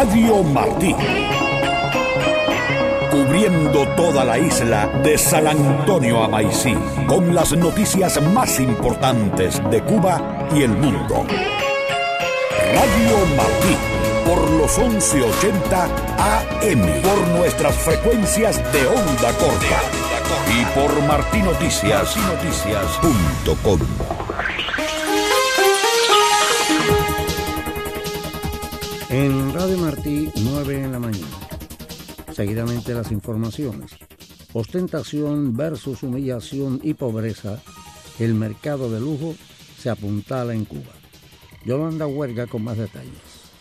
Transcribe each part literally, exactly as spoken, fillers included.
Radio Martí. Cubriendo toda la isla de San Antonio a Maicí, con las noticias más importantes de Cuba y el mundo. Radio Martí, por los once ochenta A M, por nuestras frecuencias de onda corta y por martinoticias punto com. En Radio Martí, nueve en la mañana. Seguidamente las informaciones. Ostentación versus humillación y pobreza. El mercado de lujo se apuntala en Cuba. Yolanda Huerga con más detalles.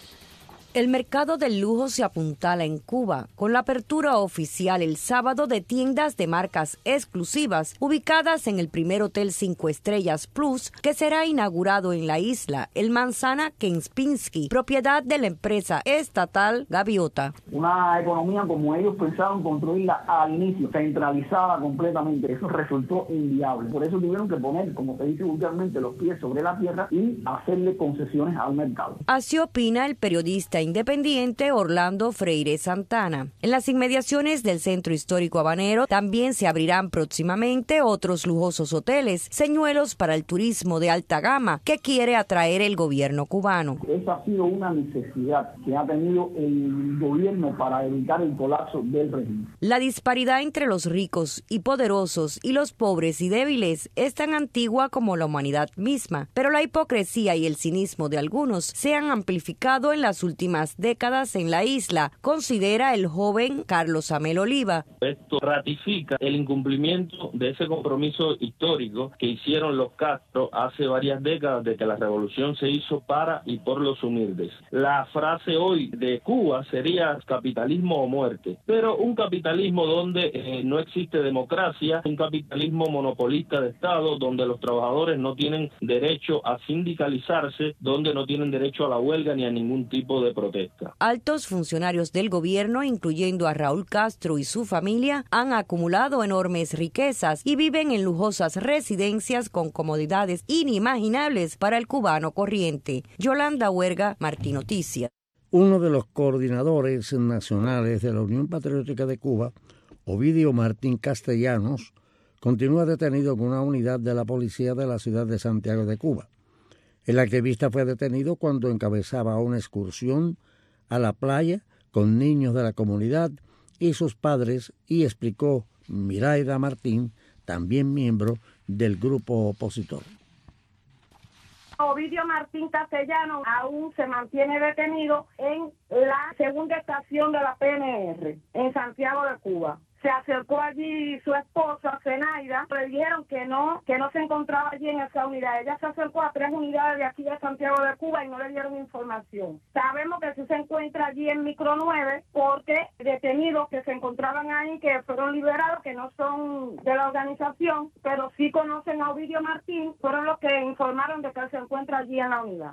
El mercado del lujo se apuntala en Cuba, con la apertura oficial el sábado de tiendas de marcas exclusivas ubicadas en el primer Hotel Cinco Estrellas Plus, que será inaugurado en la isla, el Manzana Kempinski, propiedad de la empresa estatal Gaviota. Una economía como ellos pensaban construirla al inicio, centralizada completamente. Eso resultó inviable. Por eso tuvieron que poner, como se dice vulgarmente, los pies sobre la tierra y hacerle concesiones al mercado. Así opina el periodista independiente Orlando Freire Santana. En las inmediaciones del Centro Histórico Habanero también se abrirán próximamente otros lujosos hoteles, señuelos para el turismo de alta gama que quiere atraer el gobierno cubano. Esa ha sido una necesidad que ha tenido el gobierno para evitar el colapso del régimen. La disparidad entre los ricos y poderosos y los pobres y débiles es tan antigua como la humanidad misma, pero la hipocresía y el cinismo de algunos se han amplificado en las últimas décadas en la isla, considera el joven Carlos Amel Oliva. Esto ratifica el incumplimiento de ese compromiso histórico que hicieron los Castro hace varias décadas de que la revolución se hizo para y por los humildes. La frase hoy de Cuba sería capitalismo o muerte, pero un capitalismo donde eh, no existe democracia, un capitalismo monopolista de Estado, donde los trabajadores no tienen derecho a sindicalizarse, donde no tienen derecho a la huelga ni a ningún tipo de protesta. Altos funcionarios del gobierno, incluyendo a Raúl Castro y su familia, han acumulado enormes riquezas y viven en lujosas residencias con comodidades inimaginables para el cubano corriente. Yolanda Huerga, Martí Noticias. Uno de los coordinadores nacionales de la Unión Patriótica de Cuba, Ovidio Martín Castellanos, continúa detenido en una unidad de la policía de la ciudad de Santiago de Cuba. El activista fue detenido cuando encabezaba una excursión a la playa con niños de la comunidad y sus padres, y explicó Miraida Martín, también miembro del grupo opositor. Ovidio Martín Castellanos aún se mantiene detenido en la segunda estación de la P N R, en Santiago de Cuba. Se acercó allí su esposa, Zenaida, le dijeron que no, que no se encontraba allí en esa unidad. Ella se acercó a tres unidades de aquí de Santiago de Cuba y no le dieron información. Sabemos que sí se encuentra allí en Micro nueve porque detenidos que se encontraban ahí, que fueron liberados, que no son de la organización, pero sí conocen a Ovidio Martín, fueron los que informaron de que él se encuentra allí en la unidad.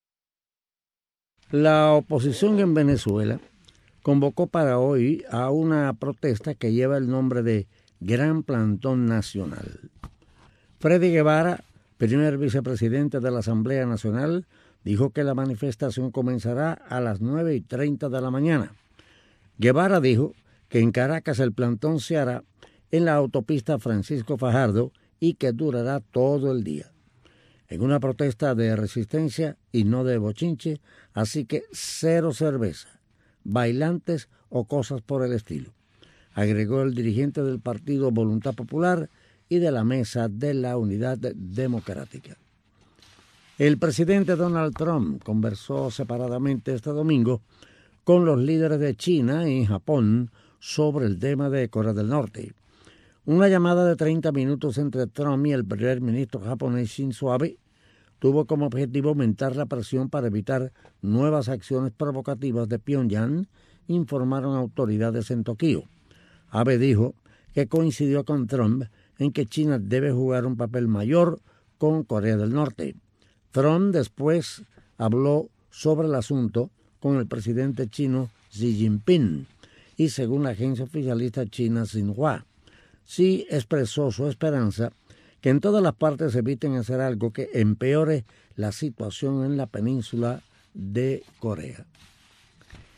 La oposición en Venezuela convocó para hoy a una protesta que lleva el nombre de Gran Plantón Nacional. Freddy Guevara, primer vicepresidente de la Asamblea Nacional, dijo que la manifestación comenzará a las nueve y treinta de la mañana. Guevara dijo que en Caracas el plantón se hará en la autopista Francisco Fajardo y que durará todo el día. En una protesta de resistencia y no de bochinche, así que cero cerveza, bailantes o cosas por el estilo, agregó el dirigente del partido Voluntad Popular y de la Mesa de la Unidad Democrática. El presidente Donald Trump conversó separadamente este domingo con los líderes de China y Japón sobre el tema de Corea del Norte. Una llamada de treinta minutos entre Trump y el primer ministro japonés Shinzo Abe tuvo como objetivo aumentar la presión para evitar nuevas acciones provocativas de Pyongyang, informaron autoridades en Tokio. Abe dijo que coincidió con Trump en que China debe jugar un papel mayor con Corea del Norte. Trump después habló sobre el asunto con el presidente chino Xi Jinping y, según la agencia oficialista china Xinhua, Xi expresó su esperanza que en todas las partes eviten hacer algo que empeore la situación en la península de Corea.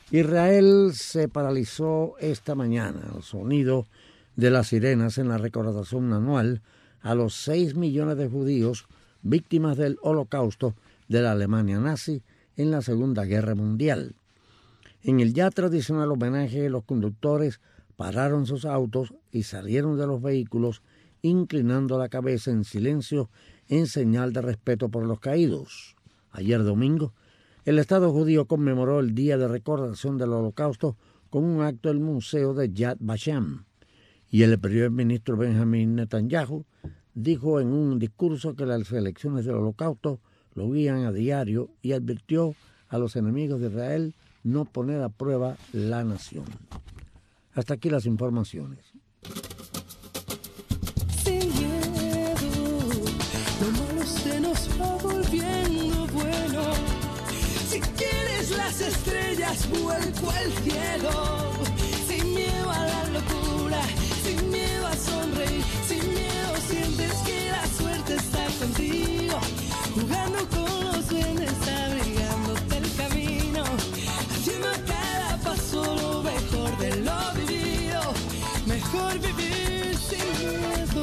Israel se paralizó esta mañana al sonido de las sirenas en la recordación anual a los seis millones de judíos víctimas del holocausto de la Alemania nazi en la Segunda Guerra Mundial. En el ya tradicional homenaje, los conductores pararon sus autos y salieron de los vehículos inclinando la cabeza en silencio en señal de respeto por los caídos. Ayer domingo, el Estado judío conmemoró el Día de Recordación del Holocausto con un acto en el Museo de Yad Vashem. Y el primer ministro Benjamin Netanyahu dijo en un discurso que las elecciones del Holocausto lo guían a diario y advirtió a los enemigos de Israel no poner a prueba la nación. Hasta aquí las informaciones. Sin miedo, lo malo se nos va volviendo bueno. Si quieres las estrellas, vuelco al cielo. Sin miedo a la locura, sin miedo a sonreír, sin miedo sientes que la suerte está contigo. Jugando con los duendes, abrigándote el camino, haciendo a cada paso lo mejor de lo vivido. Mejor vivir sin miedo.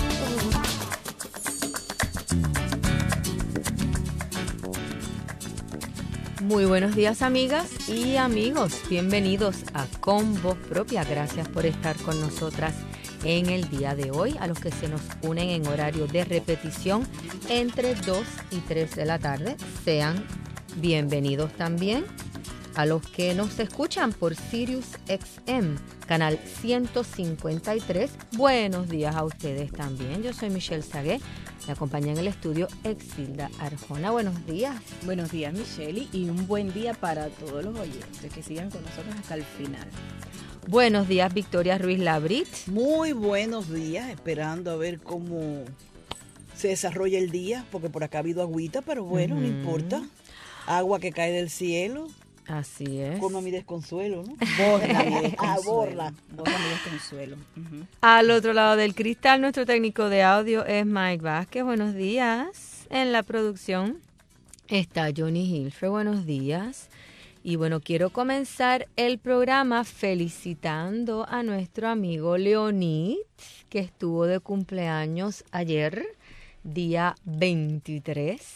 Muy buenos días, amigas y amigos. Bienvenidos a Con Voz Propia. Gracias por estar con nosotras en el día de hoy. A los que se nos unen en horario de repetición entre dos y tres de la tarde, sean bienvenidos también. A los que nos escuchan por Sirius X M, canal ciento cincuenta y tres, buenos días a ustedes también. Yo soy Michelle Sagué, me acompaña en el estudio Exilda Arjona. Buenos días. Buenos días, Michelle, y un buen día para todos los oyentes que sigan con nosotros hasta el final. Buenos días, Victoria Ruiz Labrit. Muy buenos días, esperando a ver cómo se desarrolla el día, porque por acá ha habido agüita, pero bueno, uh-huh. No importa. Agua que cae del cielo. Así es. Como mi desconsuelo, ¿no? Borra mi desconsuelo. Ah, borra. Borra mi desconsuelo. Uh-huh. Al otro lado del cristal, nuestro técnico de audio es Mike Vázquez. Buenos días. En la producción está Johnny Hilfer. Buenos días. Y bueno, quiero comenzar el programa felicitando a nuestro amigo Leonid, que estuvo de cumpleaños ayer, día veintitrés.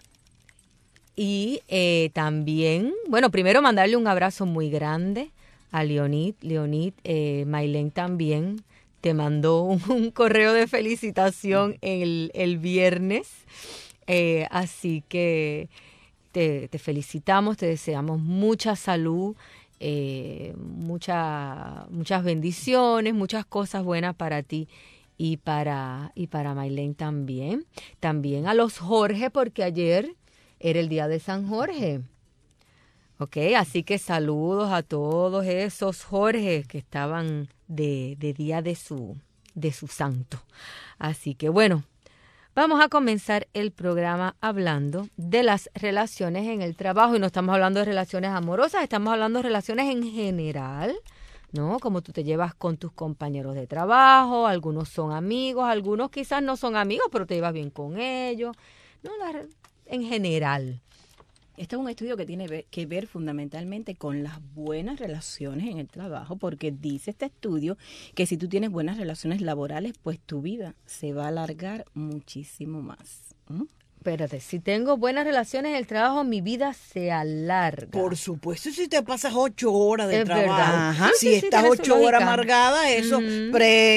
Y eh, también, bueno, primero mandarle un abrazo muy grande a Leonid. Leonid, eh, Maylén también te mandó un, un correo de felicitación el, el viernes. Eh, así que te, te felicitamos, te deseamos mucha salud, eh, mucha, muchas bendiciones, muchas cosas buenas para ti. Y para, y para Maylén también. También a los Jorge, porque ayer era el día de San Jorge. Ok, así que saludos a todos esos Jorge que estaban de, de día de su, de su santo. Así que bueno, vamos a comenzar el programa hablando de las relaciones en el trabajo. Y no estamos hablando de relaciones amorosas, estamos hablando de relaciones en general, ¿no? Como tú te llevas con tus compañeros de trabajo, algunos son amigos, algunos quizás no son amigos, pero te llevas bien con ellos, ¿no? La, en general. Este es un estudio que tiene que ver fundamentalmente con las buenas relaciones en el trabajo, porque dice este estudio que si tú tienes buenas relaciones laborales, pues tu vida se va a alargar muchísimo más. ¿Mm? Espérate, si tengo buenas relaciones en el trabajo, mi vida se alarga. Por supuesto, si te pasas ocho horas de es trabajo, Ajá. si sí, estás sí, ocho horas amargada, eso, mm.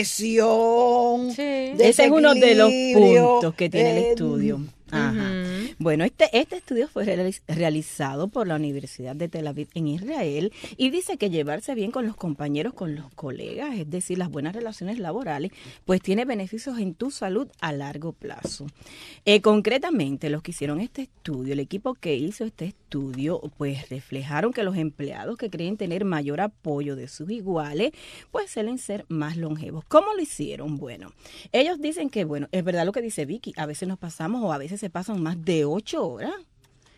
presión, sí. Ese es uno de los puntos que tiene eh, el estudio. Ajá. Uh-huh. Bueno, este, este estudio fue realiz- realizado por la Universidad de Tel Aviv en Israel y dice que llevarse bien con los compañeros, con los colegas, es decir, las buenas relaciones laborales, pues tiene beneficios en tu salud a largo plazo. Eh, concretamente, los que hicieron este estudio, el equipo que hizo este estudio, pues reflejaron que los empleados que creen tener mayor apoyo de sus iguales, pues suelen ser más longevos. ¿Cómo lo hicieron? Bueno, ellos dicen que, bueno, es verdad lo que dice Vicky, a veces nos pasamos o a veces se pasan más de ocho horas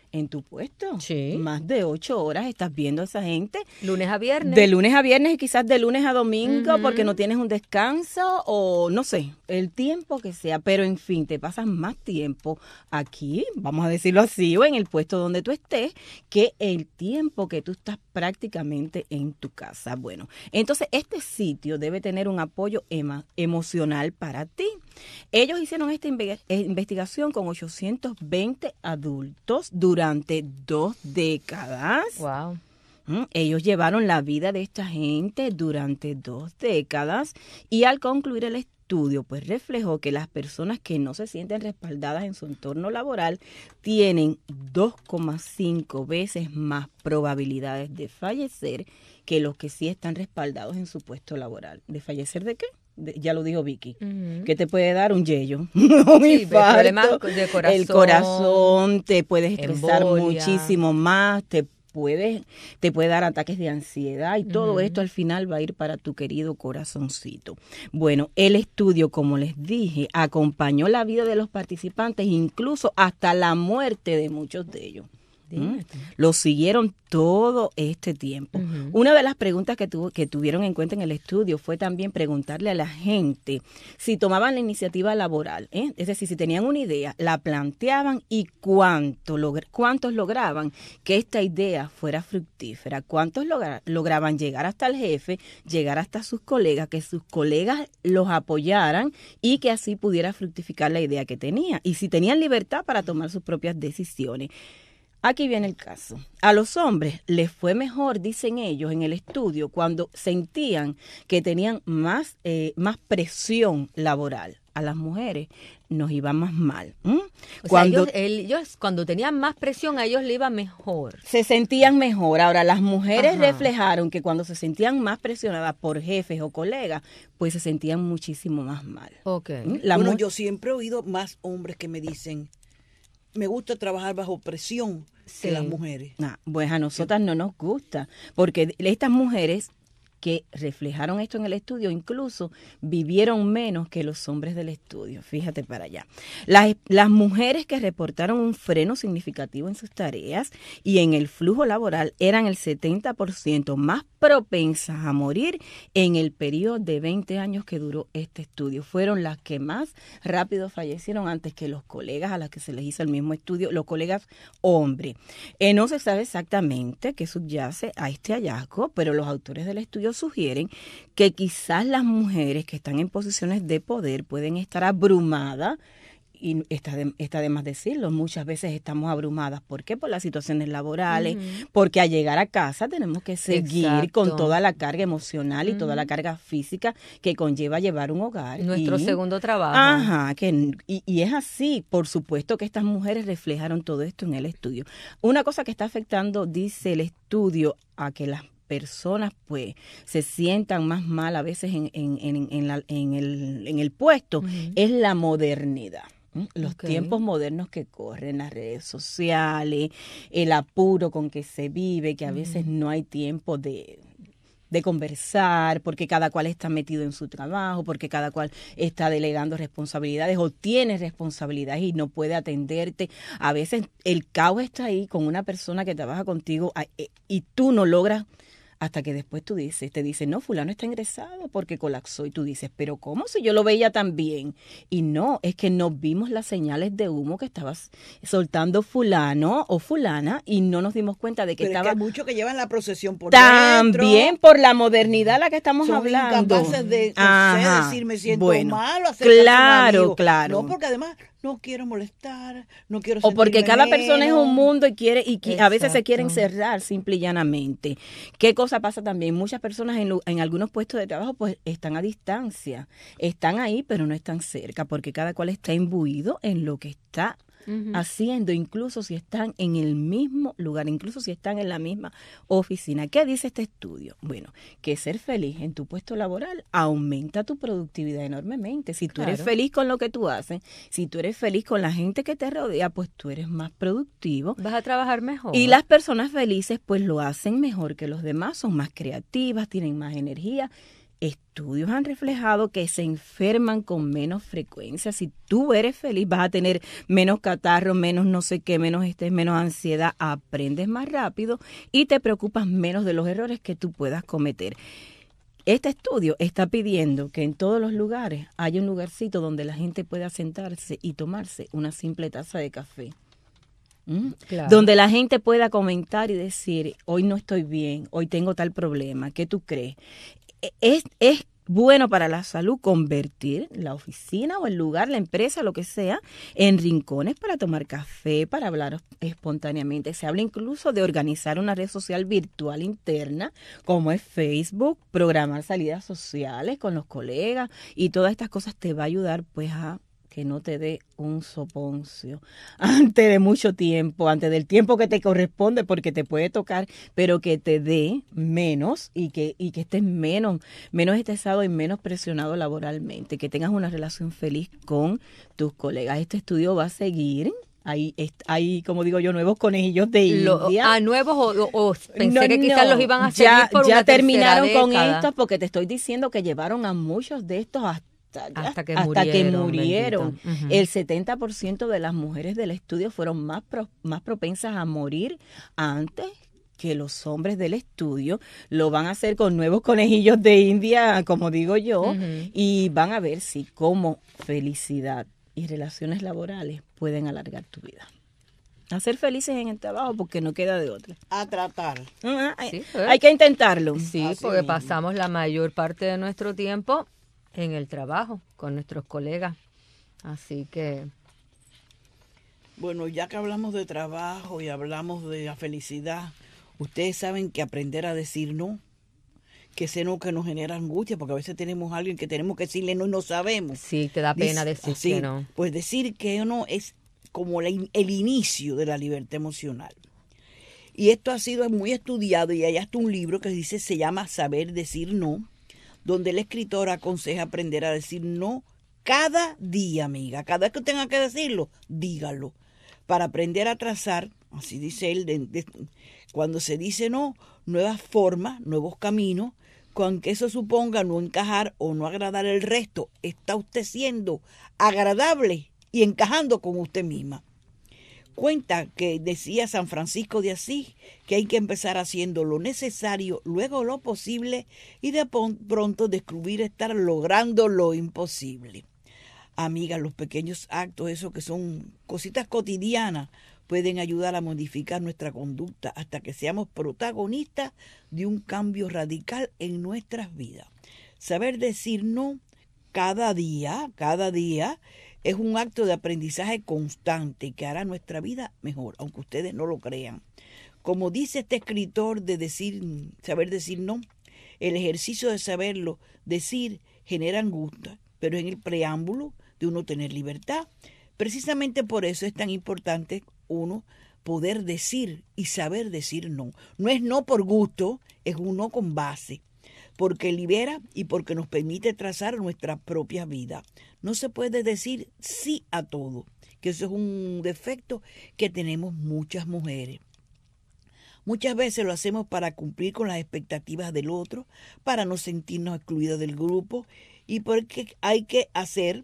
en tu puesto. Sí. Más de ocho horas estás viendo a esa gente. Lunes a viernes. De lunes a viernes y quizás de lunes a domingo Ujú. porque no tienes un descanso o no sé, el tiempo que sea. Pero en fin, te pasas más tiempo aquí, vamos a decirlo así, o en el puesto donde tú estés, que el tiempo que tú estás prácticamente en tu casa. Bueno, entonces este sitio debe tener un apoyo ema- emocional para ti. Ellos hicieron esta inve- investigación con ochocientos veinte adultos durante dos décadas. Wow. Mm, Ellos llevaron la vida de esta gente durante dos décadas y al concluir el estudio, pues reflejó que las personas que no se sienten respaldadas en su entorno laboral tienen dos coma cinco veces más probabilidades de fallecer que los que sí están respaldados en su puesto laboral. ¿De fallecer de qué? De- ya lo dijo Vicky. Ujú. Que te puede dar un yello, un Sí, infarto, problemas de corazón, el corazón, te puedes estresar embolia. muchísimo más, te puede, te puede dar ataques de ansiedad y todo Ujú. esto al final va a ir para tu querido corazoncito. Bueno, el estudio, como les dije, acompañó la vida de los participantes, incluso hasta la muerte de muchos de ellos. ¿Mm? Lo siguieron todo este tiempo. Ujú. Una de las preguntas que, tuvo, que tuvieron en cuenta en el estudio fue también preguntarle a la gente si tomaban la iniciativa laboral, ¿eh? Es decir, si tenían una idea, la planteaban y cuánto logr- cuántos lograban que esta idea fuera fructífera, cuántos logra- lograban llegar hasta el jefe, llegar hasta sus colegas, que sus colegas los apoyaran y que así pudiera fructificar la idea que tenía. Y si tenían libertad para tomar sus propias decisiones. Aquí viene el caso. A los hombres les fue mejor, dicen ellos en el estudio, cuando sentían que tenían más, eh, más presión laboral. A las mujeres nos iba más mal. ¿m? O Cuando sea, ellos, ellos cuando tenían más presión, a ellos le iba mejor. se sentían mejor. Ahora, las mujeres Ajá. reflejaron que cuando se sentían más presionadas por jefes o colegas, pues se sentían muchísimo más mal. Ok. ¿m? La bueno, mu- yo siempre he oído más hombres que me dicen, me gusta trabajar bajo presión Sí. que las mujeres. Ah, pues a nosotras no nos gusta, porque estas mujeres que reflejaron esto en el estudio incluso vivieron menos que los hombres del estudio. Fíjate para allá. Las, las mujeres que reportaron un freno significativo en sus tareas y en el flujo laboral eran el setenta por ciento más propensas a morir en el periodo de veinte años que duró este estudio. Fueron las que más rápido fallecieron antes que los colegas a las que se les hizo el mismo estudio, los colegas hombres. Eh, no se sabe exactamente qué subyace a este hallazgo, pero los autores del estudio sugieren que quizás las mujeres que están en posiciones de poder pueden estar abrumadas. Y está de, está de más decirlo, muchas veces estamos abrumadas. ¿Por qué? Por las situaciones laborales, Ujú. porque al llegar a casa tenemos que seguir Exacto. con toda la carga emocional y toda Ujú. la carga física que conlleva llevar un hogar. Nuestro y- segundo trabajo. Ajá, que, y, y es así. Por supuesto que estas mujeres reflejaron todo esto en el estudio. Una cosa que está afectando, dice el estudio, a que las personas pues se sientan más mal a veces en, en, en, en, la- en el, en el puesto, Ujú. es la modernidad. ¿m? Los Ok. tiempos modernos que corren, las redes sociales, el apuro con que se vive, que a veces no hay tiempo de, de conversar, porque cada cual está metido en su trabajo, porque cada cual está delegando responsabilidades o tiene responsabilidades y no puede atenderte. A veces el caos está ahí con una persona que trabaja contigo a- e- y tú no logras. Hasta que después tú dices, te dicen, no, fulano está ingresado porque colapsó. Y tú dices, pero ¿cómo si yo lo veía tan bien? Y no, es que no vimos las señales de humo que estabas soltando fulano o fulana y no nos dimos cuenta de que Pero es que estaba hay muchos que llevan la procesión por también dentro. por la modernidad a la que estamos Son hablando. incapaces de, no Ajá. sé, decir me siento Bueno, mal o acercarse a un claro, amigo. claro. No, porque además no quiero molestar, no quiero O porque sentirme cada persona es menos. un mundo y quiere y qui- a veces se Exacto. quieren cerrar simple y llanamente. ¿Qué cosa pasa también? Muchas personas en, lu- en algunos puestos de trabajo pues están a distancia, están ahí pero no están cerca porque cada cual está imbuido en lo que está Ujú. haciendo, incluso si están en el mismo lugar, incluso si están en la misma oficina. ¿Qué dice este estudio? Bueno, que ser feliz en tu puesto laboral aumenta tu productividad enormemente. Si tú eres Claro. feliz con lo que tú haces, si tú eres feliz con la gente que te rodea, pues tú eres más productivo. Vas a trabajar mejor. Y las personas felices pues lo hacen mejor que los demás, son más creativas, tienen más energía Estudios han reflejado que se enferman con menos frecuencia. Si tú eres feliz, vas a tener menos catarro, menos no sé qué, menos estrés, menos ansiedad, aprendes más rápido y te preocupas menos de los errores que tú puedas cometer. Este estudio está pidiendo que en todos los lugares haya un lugarcito donde la gente pueda sentarse y tomarse una simple taza de café. ¿Mm? Claro. Donde la gente pueda comentar y decir, hoy no estoy bien, hoy tengo tal problema, ¿qué tú crees? Es, es bueno para la salud convertir la oficina o el lugar, la empresa, lo que sea, en rincones para tomar café, para hablar espontáneamente. Se habla incluso de organizar una red social virtual interna, como es Facebook, programar salidas sociales con los colegas y todas estas cosas te va a ayudar pues a que no te dé un soponcio antes de mucho tiempo, antes del tiempo que te corresponde, porque te puede tocar, pero que te dé menos y que y que estés menos, menos estresado y menos presionado laboralmente, que tengas una relación feliz con tus colegas. Este estudio va a seguir. Hay, hay, como digo yo, nuevos conejillos de Lo, India. ¿A nuevos o, o, o pensé no, que quizás no. los iban a seguir ya, por ya una terminaron tercera con década? estos, porque te estoy diciendo que llevaron a muchos de estos hasta Hasta que hasta murieron. que murieron. Uh-huh. El setenta por ciento de las mujeres del estudio fueron más, pro, más propensas a morir antes que los hombres del estudio. Lo van a hacer con nuevos conejillos de India, como digo yo, uh-huh. y van a ver si como felicidad y relaciones laborales pueden alargar tu vida. A ser felices en el trabajo porque no queda de otra. A tratar. Uh-huh. Sí, hay, hay que intentarlo. Sí, Así porque mismo. pasamos la mayor parte de nuestro tiempo en el trabajo con nuestros colegas, así que Bueno, ya que hablamos de trabajo y hablamos de la felicidad, ustedes saben que aprender a decir no, que ese no que nos genera angustia, porque a veces tenemos a alguien que tenemos que decirle no y no sabemos. sí, te da pena Dice, decir así, que no. Pues decir que no es como la, el inicio de la libertad emocional. Y esto ha sido muy estudiado y hay hasta un libro que dice, se llama Saber Decir No, donde el escritor aconseja aprender a decir no cada día, amiga. Cada vez que tenga que decirlo, dígalo. Para aprender a trazar, así dice él, de, de, cuando se dice no, nuevas formas, nuevos caminos, con que eso suponga no encajar o no agradar el resto, está usted siendo agradable y encajando con usted misma. Cuenta que decía San Francisco de Asís que hay que empezar haciendo lo necesario, luego lo posible y de pronto descubrir estar logrando lo imposible. Amiga, los pequeños actos, esos que son cositas cotidianas, pueden ayudar a modificar nuestra conducta hasta que seamos protagonistas de un cambio radical en nuestras vidas. Saber decir no cada día, cada día, es un acto de aprendizaje constante que hará nuestra vida mejor, aunque ustedes no lo crean. Como dice este escritor de decir, saber decir no, el ejercicio de saberlo decir genera angustia, pero en el preámbulo de uno tener libertad. Precisamente por eso es tan importante uno poder decir y saber decir no. No es no por gusto, es un no con base, porque libera y porque nos permite trazar nuestra propia vida. No se puede decir sí a todo, que eso es un defecto que tenemos muchas mujeres. Muchas veces lo hacemos para cumplir con las expectativas del otro, para no sentirnos excluidos del grupo y porque hay que hacer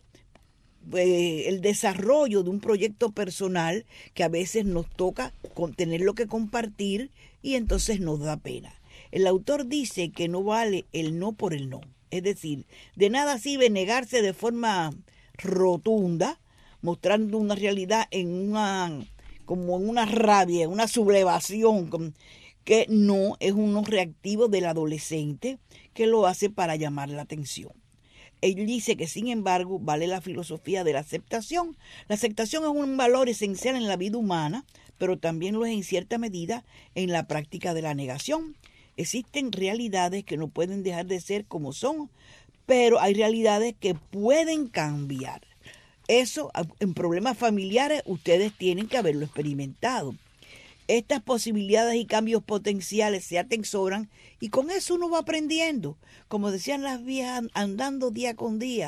eh, el desarrollo de un proyecto personal que a veces nos toca con tenerlo que compartir y entonces nos da pena. El autor dice que no vale el no por el no. Es decir, de nada sirve negarse de forma rotunda, mostrando una realidad en una, como en una rabia, una sublevación, que no es un no reactivo del adolescente que lo hace para llamar la atención. Él dice que, sin embargo, vale la filosofía de la aceptación. La aceptación es un valor esencial en la vida humana, pero también lo es en cierta medida en la práctica de la negación. Existen realidades que no pueden dejar de ser como son, pero hay realidades que pueden cambiar. Eso, en problemas familiares, ustedes tienen que haberlo experimentado. Estas posibilidades y cambios potenciales se atesoran y con eso uno va aprendiendo. Como decían las viejas, andando día con día,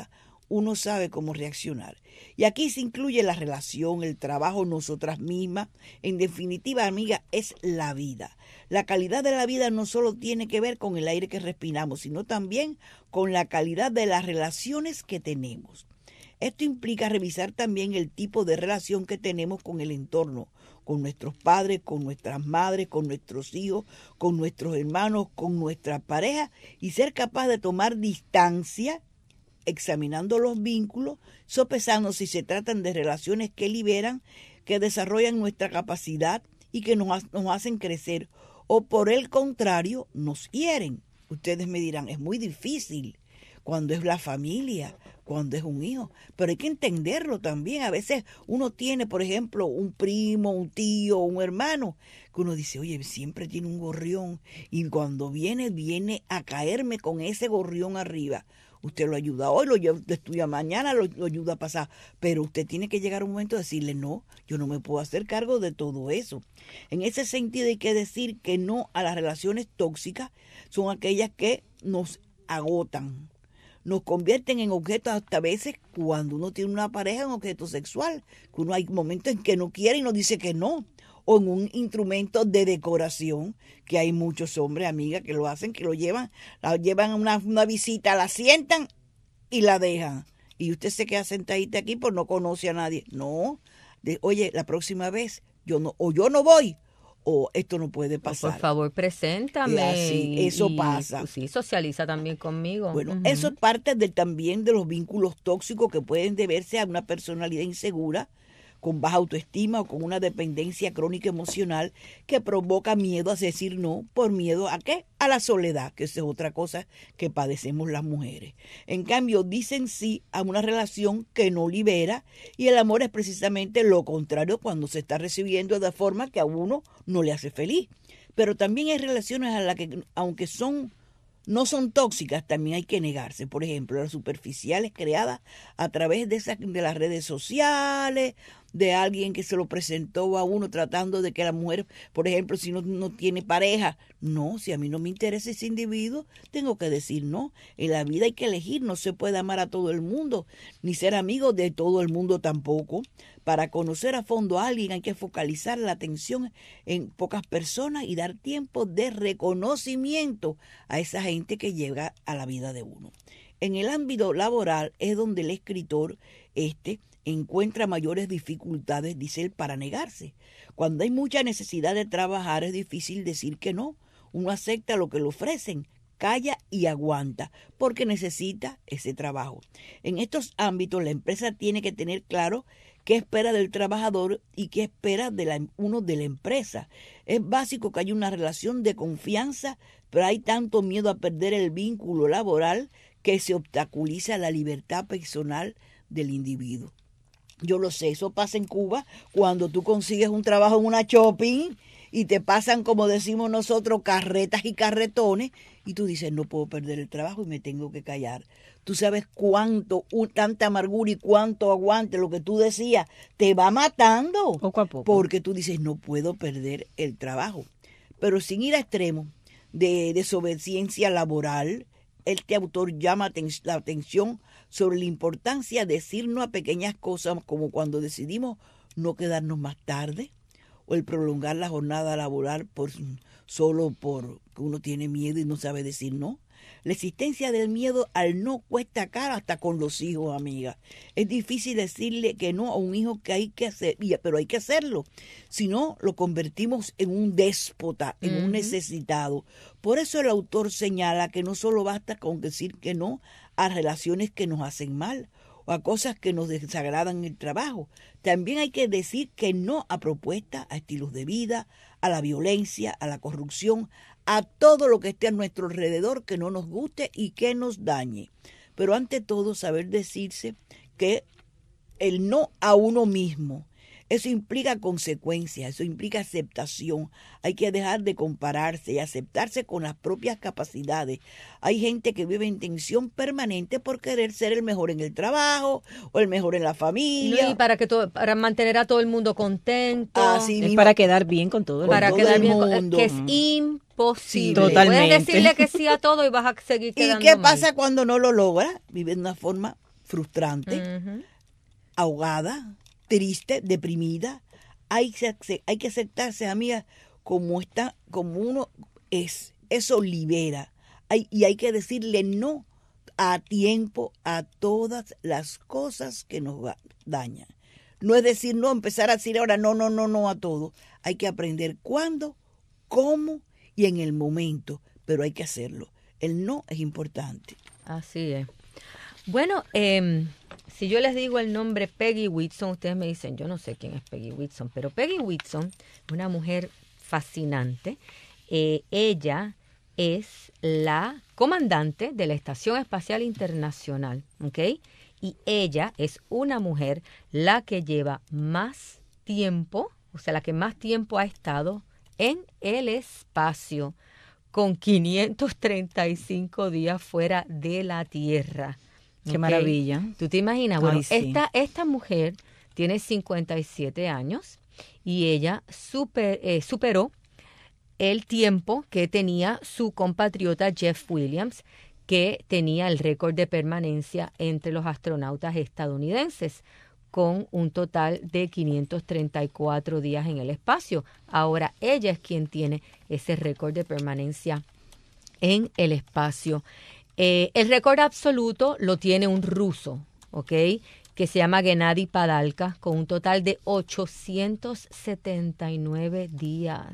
uno sabe cómo reaccionar. Y aquí se incluye la relación, el trabajo, nosotras mismas. En definitiva, amiga, es la vida. La calidad de la vida no solo tiene que ver con el aire que respiramos, sino también con la calidad de las relaciones que tenemos. Esto implica revisar también el tipo de relación que tenemos con el entorno, con nuestros padres, con nuestras madres, con nuestros hijos, con nuestros hermanos, con nuestra pareja, y ser capaz de tomar distancia, examinando los vínculos, sopesando si se tratan de relaciones que liberan, que desarrollan nuestra capacidad y que nos, nos hacen crecer, o por el contrario, nos hieren. Ustedes me dirán, es muy difícil cuando es la familia, cuando es un hijo, pero hay que entenderlo también. A veces uno tiene, por ejemplo, un primo, un tío, un hermano, que uno dice, oye, siempre tiene un gorrión, y cuando viene, viene a caerme con ese gorrión arriba. Usted lo ayuda hoy, lo estudia mañana, lo, lo ayuda a pasar, pero usted tiene que llegar a un momento de decirle, no, yo no me puedo hacer cargo de todo eso. En ese sentido hay que decir que no a las relaciones tóxicas, son aquellas que nos agotan, nos convierten en objetos, hasta a veces cuando uno tiene una pareja, en objeto sexual, que uno hay momentos en que no quiere y nos dice que no, o en un instrumento de decoración, que hay muchos hombres, amigas, que lo hacen, que lo llevan, la llevan a una, una visita, la sientan y la dejan. Y usted se queda sentadita aquí porque no conoce a nadie. No, de, oye, la próxima vez yo no, o yo no voy, o esto no puede pasar. Por favor, preséntame. Y así, eso y, pasa. Sí, socializa también conmigo. Bueno, uh-huh. Eso es parte de, también de los vínculos tóxicos que pueden deberse a una personalidad insegura, con baja autoestima o con una dependencia crónica emocional que provoca miedo a decir no, por miedo a ¿qué? A la soledad, que esa es otra cosa que padecemos las mujeres. En cambio, dicen sí a una relación que no libera, y el amor es precisamente lo contrario cuando se está recibiendo de forma que a uno no le hace feliz. Pero también hay relaciones a las que, aunque son no son tóxicas, también hay que negarse. Por ejemplo, las superficiales creadas a través de, esas, de las redes sociales, de alguien que se lo presentó a uno tratando de que la mujer, por ejemplo, si no, no tiene pareja, no, si a mí no me interesa ese individuo, tengo que decir no. En la vida hay que elegir, no se puede amar a todo el mundo, ni ser amigo de todo el mundo tampoco. Para conocer a fondo a alguien hay que focalizar la atención en pocas personas y dar tiempo de reconocimiento a esa gente que llega a la vida de uno. En el ámbito laboral es donde el escritor este encuentra mayores dificultades, dice él, para negarse. Cuando hay mucha necesidad de trabajar es difícil decir que no. Uno acepta lo que le ofrecen, calla y aguanta, porque necesita ese trabajo. En estos ámbitos la empresa tiene que tener claro qué espera del trabajador y qué espera de la, uno de la empresa. Es básico que haya una relación de confianza, pero hay tanto miedo a perder el vínculo laboral que se obstaculiza la libertad personal del individuo. Yo lo sé, eso pasa en Cuba cuando tú consigues un trabajo en una shopping y te pasan, como decimos nosotros, carretas y carretones, y tú dices, no puedo perder el trabajo y me tengo que callar. Tú sabes cuánto, un, tanta amargura y cuánto aguante, lo que tú decías, te va matando. Poco a poco. Porque tú dices, no puedo perder el trabajo. Pero sin ir a extremos de desobediencia laboral, este autor llama la atención sobre la importancia de decir no a pequeñas cosas, como cuando decidimos no quedarnos más tarde, o el prolongar la jornada laboral por, solo porque uno tiene miedo y no sabe decir no. La existencia del miedo al no cuesta caro hasta con los hijos, amiga. Es difícil decirle que no a un hijo que hay que hacer, pero hay que hacerlo. Si no, lo convertimos en un déspota, en uh-huh. un necesitado. Por eso el autor señala que no solo basta con decir que no a relaciones que nos hacen mal o a cosas que nos desagradan en el trabajo. También hay que decir que no a propuestas, a estilos de vida, a la violencia, a la corrupción, a todo lo que esté a nuestro alrededor que no nos guste y que nos dañe. Pero ante todo, saber decirse que el no a uno mismo, eso implica consecuencias, eso implica aceptación. Hay que dejar de compararse y aceptarse con las propias capacidades. Hay gente que vive en tensión permanente por querer ser el mejor en el trabajo o el mejor en la familia. Y para que todo, para mantener a todo el mundo contento. Así es mismo, para quedar bien con todo el para mundo. quedar el bien mundo. Que es imposible. Totalmente. Puedes decirle que sí a todo y vas a seguir quedando ¿Y qué mal. pasa cuando no lo logra? Vive de una forma frustrante, Ujú. ahogada, triste, deprimida. Hay que, ace- hay que aceptarse, amiga, como está, como uno es. Eso libera. Hay, y hay que decirle no a tiempo a todas las cosas que nos va- dañan. No es decir no, empezar a decir ahora no, no, no, no a todo. Hay que aprender cuándo, cómo y en el momento, pero hay que hacerlo. El no es importante. Así es. Bueno, eh, si yo les digo el nombre Peggy Whitson, ustedes me dicen, yo no sé quién es Peggy Whitson, pero Peggy Whitson es una mujer fascinante. Eh, ella es la comandante de la Estación Espacial Internacional, ¿ok? Y ella es una mujer la que lleva más tiempo, o sea, la que más tiempo ha estado en el espacio, con quinientos treinta y cinco días fuera de la Tierra. Qué ¿Ok? maravilla. ¿Tú te imaginas? Bueno, Ay, sí. esta, esta mujer tiene cincuenta y siete años y ella super, eh, superó el tiempo que tenía su compatriota Jeff Williams, que tenía el récord de permanencia entre los astronautas estadounidenses, con un total de quinientos treinta y cuatro días en el espacio. Ahora ella es quien tiene ese récord de permanencia en el espacio. Eh, el récord absoluto lo tiene un ruso, ¿ok?, que se llama Gennady Padalka, con un total de ochocientos setenta y nueve días.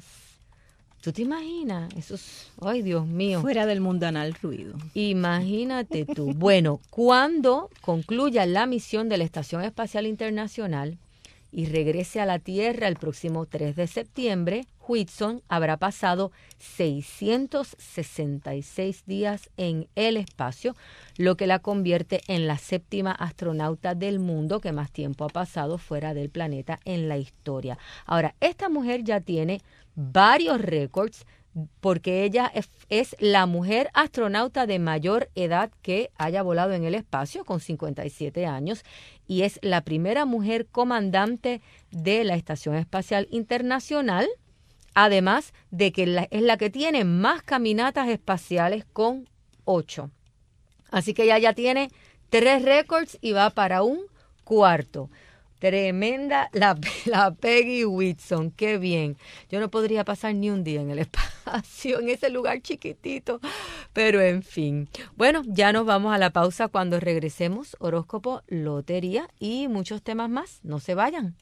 ¿Tú te imaginas? Eso es, ay, Dios mío. Fuera del mundanal ruido. Imagínate tú. Bueno, cuando concluya la misión de la Estación Espacial Internacional y regrese a la Tierra el próximo tres de septiembre, Whitson habrá pasado seiscientos sesenta y seis días en el espacio, lo que la convierte en la séptima astronauta del mundo que más tiempo ha pasado fuera del planeta en la historia. Ahora, esta mujer ya tiene varios récords porque ella es, es la mujer astronauta de mayor edad que haya volado en el espacio, con cincuenta y siete años, y es la primera mujer comandante de la Estación Espacial Internacional, además de que la, es la que tiene más caminatas espaciales, con ocho. Así que ella ya tiene tres récords y va para un cuarto. Tremenda la, la Peggy Whitson, qué bien. Yo no podría pasar ni un día en el espacio, en ese lugar chiquitito, pero en fin. Bueno, ya nos vamos a la pausa. Cuando regresemos, horóscopo, lotería y muchos temas más. No se vayan.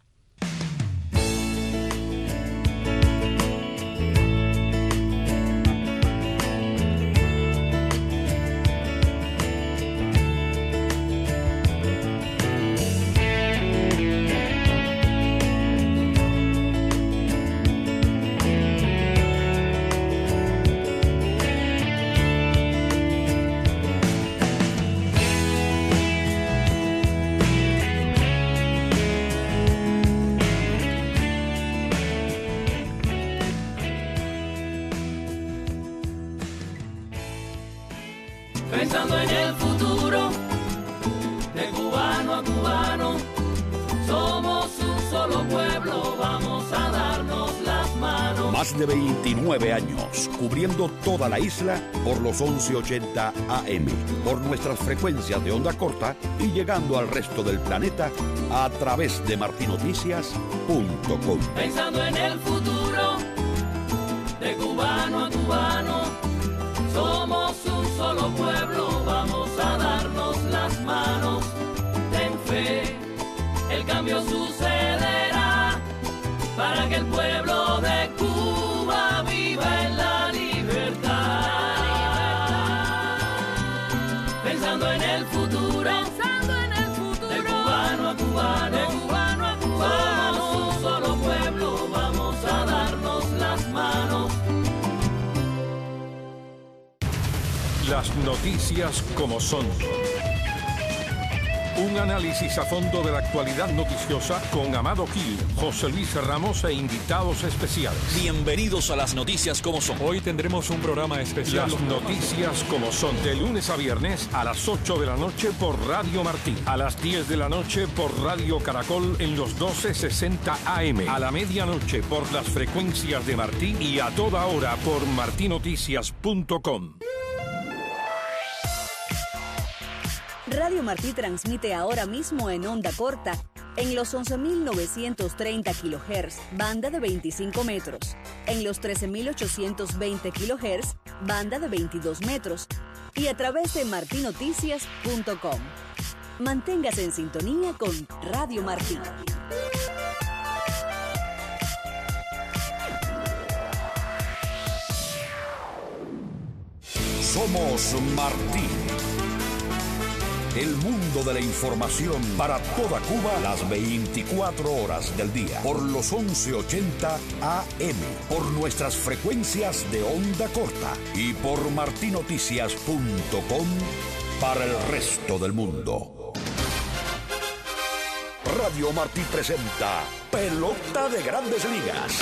Pensando en el futuro, de cubano a cubano, somos un solo pueblo, vamos a darnos las manos. Más de veintinueve años cubriendo toda la isla por los once ochenta A M, por nuestras frecuencias de onda corta y llegando al resto del planeta a través de martinoticias punto com. Pensando en el futuro, de cubano a cubano, somos un solo pueblo, vamos a darnos las manos. Ten fe, el cambio sucederá para que el pueblo de Cuba viva en la libertad. Pensando en el futuro, pensando en el futuro, de cubano a cubano, de cubano a cubano, somos un solo pueblo, vamos a darnos las manos. Las noticias como son. Un análisis a fondo de la actualidad noticiosa con Amado Gil, José Luis Ramos e invitados especiales. Bienvenidos a las noticias como son. Hoy tendremos un programa especial. Las noticias como son. De lunes a viernes a las ocho de la noche por Radio Martí. A las diez de la noche por Radio Caracol en los doce sesenta A M. A la medianoche por las frecuencias de Martí y a toda hora por martinoticias punto com. Radio Martí transmite ahora mismo en onda corta en los once mil novecientos treinta kilohertz, banda de veinticinco metros, en los trece mil ochocientos veinte kilohertz, banda de veintidós metros, y a través de marti noticias punto com. Manténgase en sintonía con Radio Martí. Somos Martí. El mundo de la información para toda Cuba las veinticuatro horas del día. Por los once ochenta A M. Por nuestras frecuencias de onda corta. Y por marti noticias punto com para el resto del mundo. Radio Martí presenta Pelota de Grandes Ligas.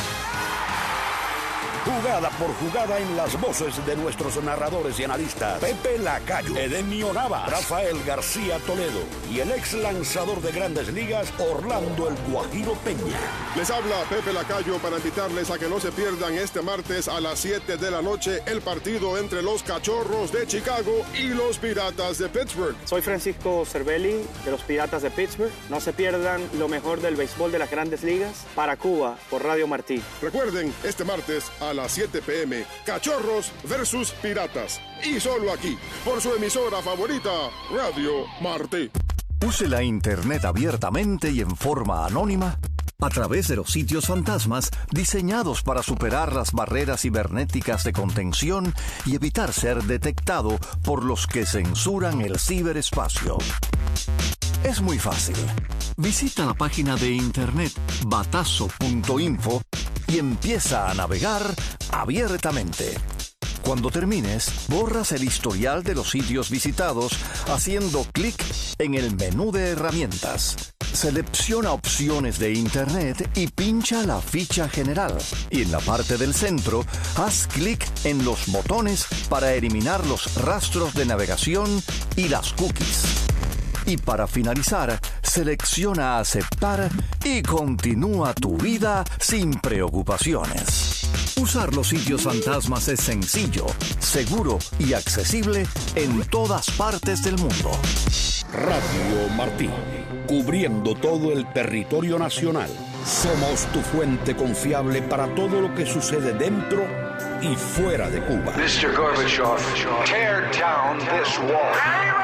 Jugada por jugada en las voces de nuestros narradores y analistas Pepe Lacayo, Edenio Navas, Rafael García Toledo y el ex lanzador de Grandes Ligas Orlando El Guajiro Peña. Les habla Pepe Lacayo para invitarles a que no se pierdan este martes a las siete de la noche el partido entre los Cachorros de Chicago y los Piratas de Pittsburgh. Soy Francisco Cervelli de los Piratas de Pittsburgh. No se pierdan lo mejor del béisbol de las Grandes Ligas para Cuba por Radio Martí. Recuerden, este martes a las siete p m, Cachorros versus Piratas. Y solo aquí, por su emisora favorita, Radio Martí. Use la Internet abiertamente y en forma anónima a través de los sitios fantasmas diseñados para superar las barreras cibernéticas de contención y evitar ser detectado por los que censuran el ciberespacio. Es muy fácil. Visita la página de internet batazo punto info y empieza a navegar abiertamente. Cuando termines, borras el historial de los sitios visitados haciendo clic en el menú de herramientas. Selecciona opciones de Internet y pincha la ficha general. Y en la parte del centro, haz clic en los botones para eliminar los rastros de navegación y las cookies. Y para finalizar, selecciona aceptar y continúa tu vida sin preocupaciones. Usar los sitios fantasmas es sencillo, seguro y accesible en todas partes del mundo. Radio Martí, cubriendo todo el territorio nacional. Somos tu fuente confiable para todo lo que sucede dentro y fuera de Cuba. mister Gorbachev, tear down this wall.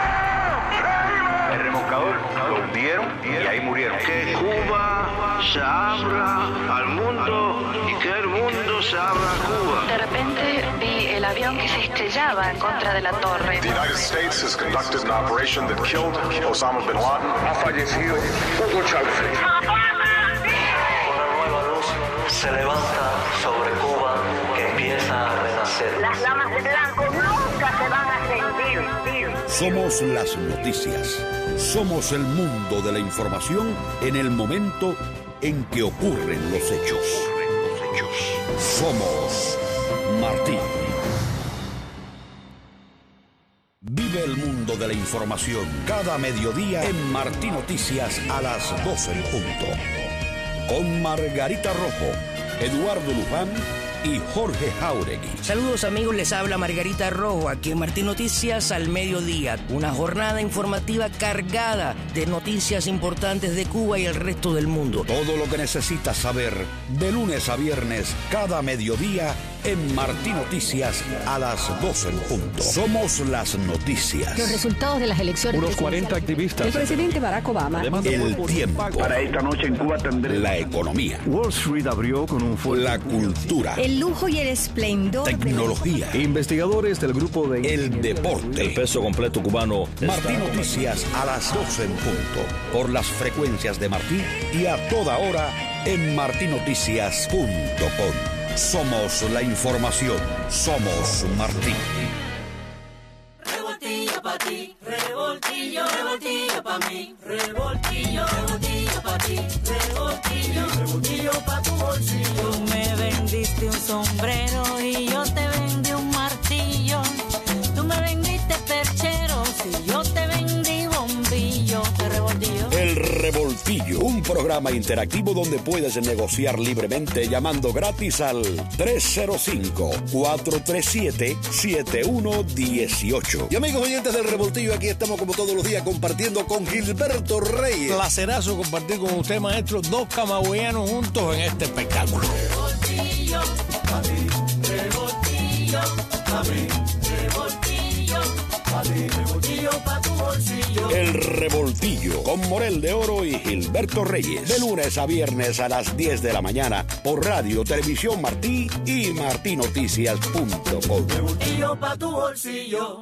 El remolcador lo hundieron y ahí murieron. Que Cuba se abra al mundo y que el mundo se abra a Cuba. De repente vi el avión que se estrellaba en contra de la torre. The United States has conducted an operation that killed Osama bin Laden. Ha fallecido Hugo Chávez. Una nueva luz se levanta sobre Cuba que empieza a renacer. Las llamas de blanco nunca se van a extinguir. Somos las noticias. Somos el mundo de la información en el momento en que ocurren los hechos. Somos Martí. Vive el mundo de la información cada mediodía en Martí Noticias a las doce en punto. Con Margarita Rojo, Eduardo Luján y Jorge Jauregui. Saludos amigos, les habla Margarita Rojo aquí en Martí Noticias al mediodía. Una jornada informativa cargada de noticias importantes de Cuba y el resto del mundo. Todo lo que necesitas saber de lunes a viernes cada mediodía en Martí Noticias a las doce en punto. Somos las noticias. Los resultados de las elecciones. Unos cuarenta activistas. El presidente Barack Obama. El tiempo. Para esta noche en Cuba tendré la economía. Wall Street abrió con un fuerte. La cultura. El lujo y el esplendor. Tecnología. De... Investigadores del grupo de. El deporte. El peso completo cubano. Martí Noticias a las doce en punto. Por las frecuencias de Martí y a toda hora en marti noticias punto com. Somos la información. Somos Martí. Revoltillo pa' ti, revoltillo, revoltillo pa' mí, revoltillo, revoltillo pa' ti, revoltillo, revoltillo pa' tu bolsillo. Tú me vendiste un sombrero y yo te vendí un martillo. Tú me vendiste perchero y yo te vendí bombillo. Te revoltillo. El revoltillo, un Un programa interactivo donde puedes negociar libremente llamando gratis al tres cero cinco, cuatro tres siete, siete uno uno ocho. Y amigos oyentes del Revoltillo, aquí estamos como todos los días compartiendo con Gilberto Reyes. Placerazo compartir con usted, maestro, dos camagüeyanos juntos en este espectáculo. Revoltillo, a mí, revoltillo, a mí, revoltillo, a mí, revoltillo pa' tu bolsillo. El Revoltillo con Morel de Oro y Gilberto Reyes. De lunes a viernes a las diez de la mañana por Radio Televisión Martí y martí noticias punto com. Revoltillo pa' tu bolsillo.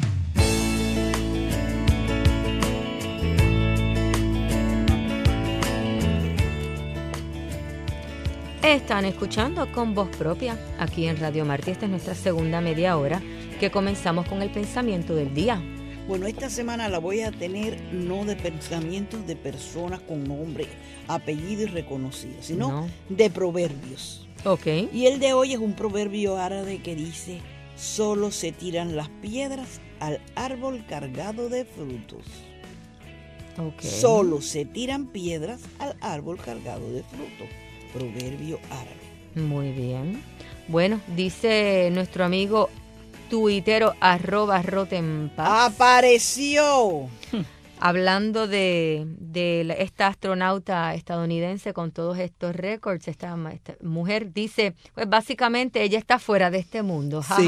Están escuchando Con Voz Propia aquí en Radio Martí. Esta es nuestra segunda media hora que comenzamos con el pensamiento del día. Bueno, esta semana la voy a tener no de pensamientos de personas con nombre, apellido y reconocido, sino no. de proverbios. Ok. Y el de hoy es un proverbio árabe que dice: solo se tiran las piedras al árbol cargado de frutos. Okay. Solo se tiran piedras al árbol cargado de frutos. Proverbio árabe. Muy bien. Bueno, dice nuestro amigo tuitero arroba rotenpaz. ¡Apareció! Hablando de, de esta astronauta estadounidense con todos estos récords, esta, esta mujer dice, pues básicamente ella está fuera de este mundo. Sí.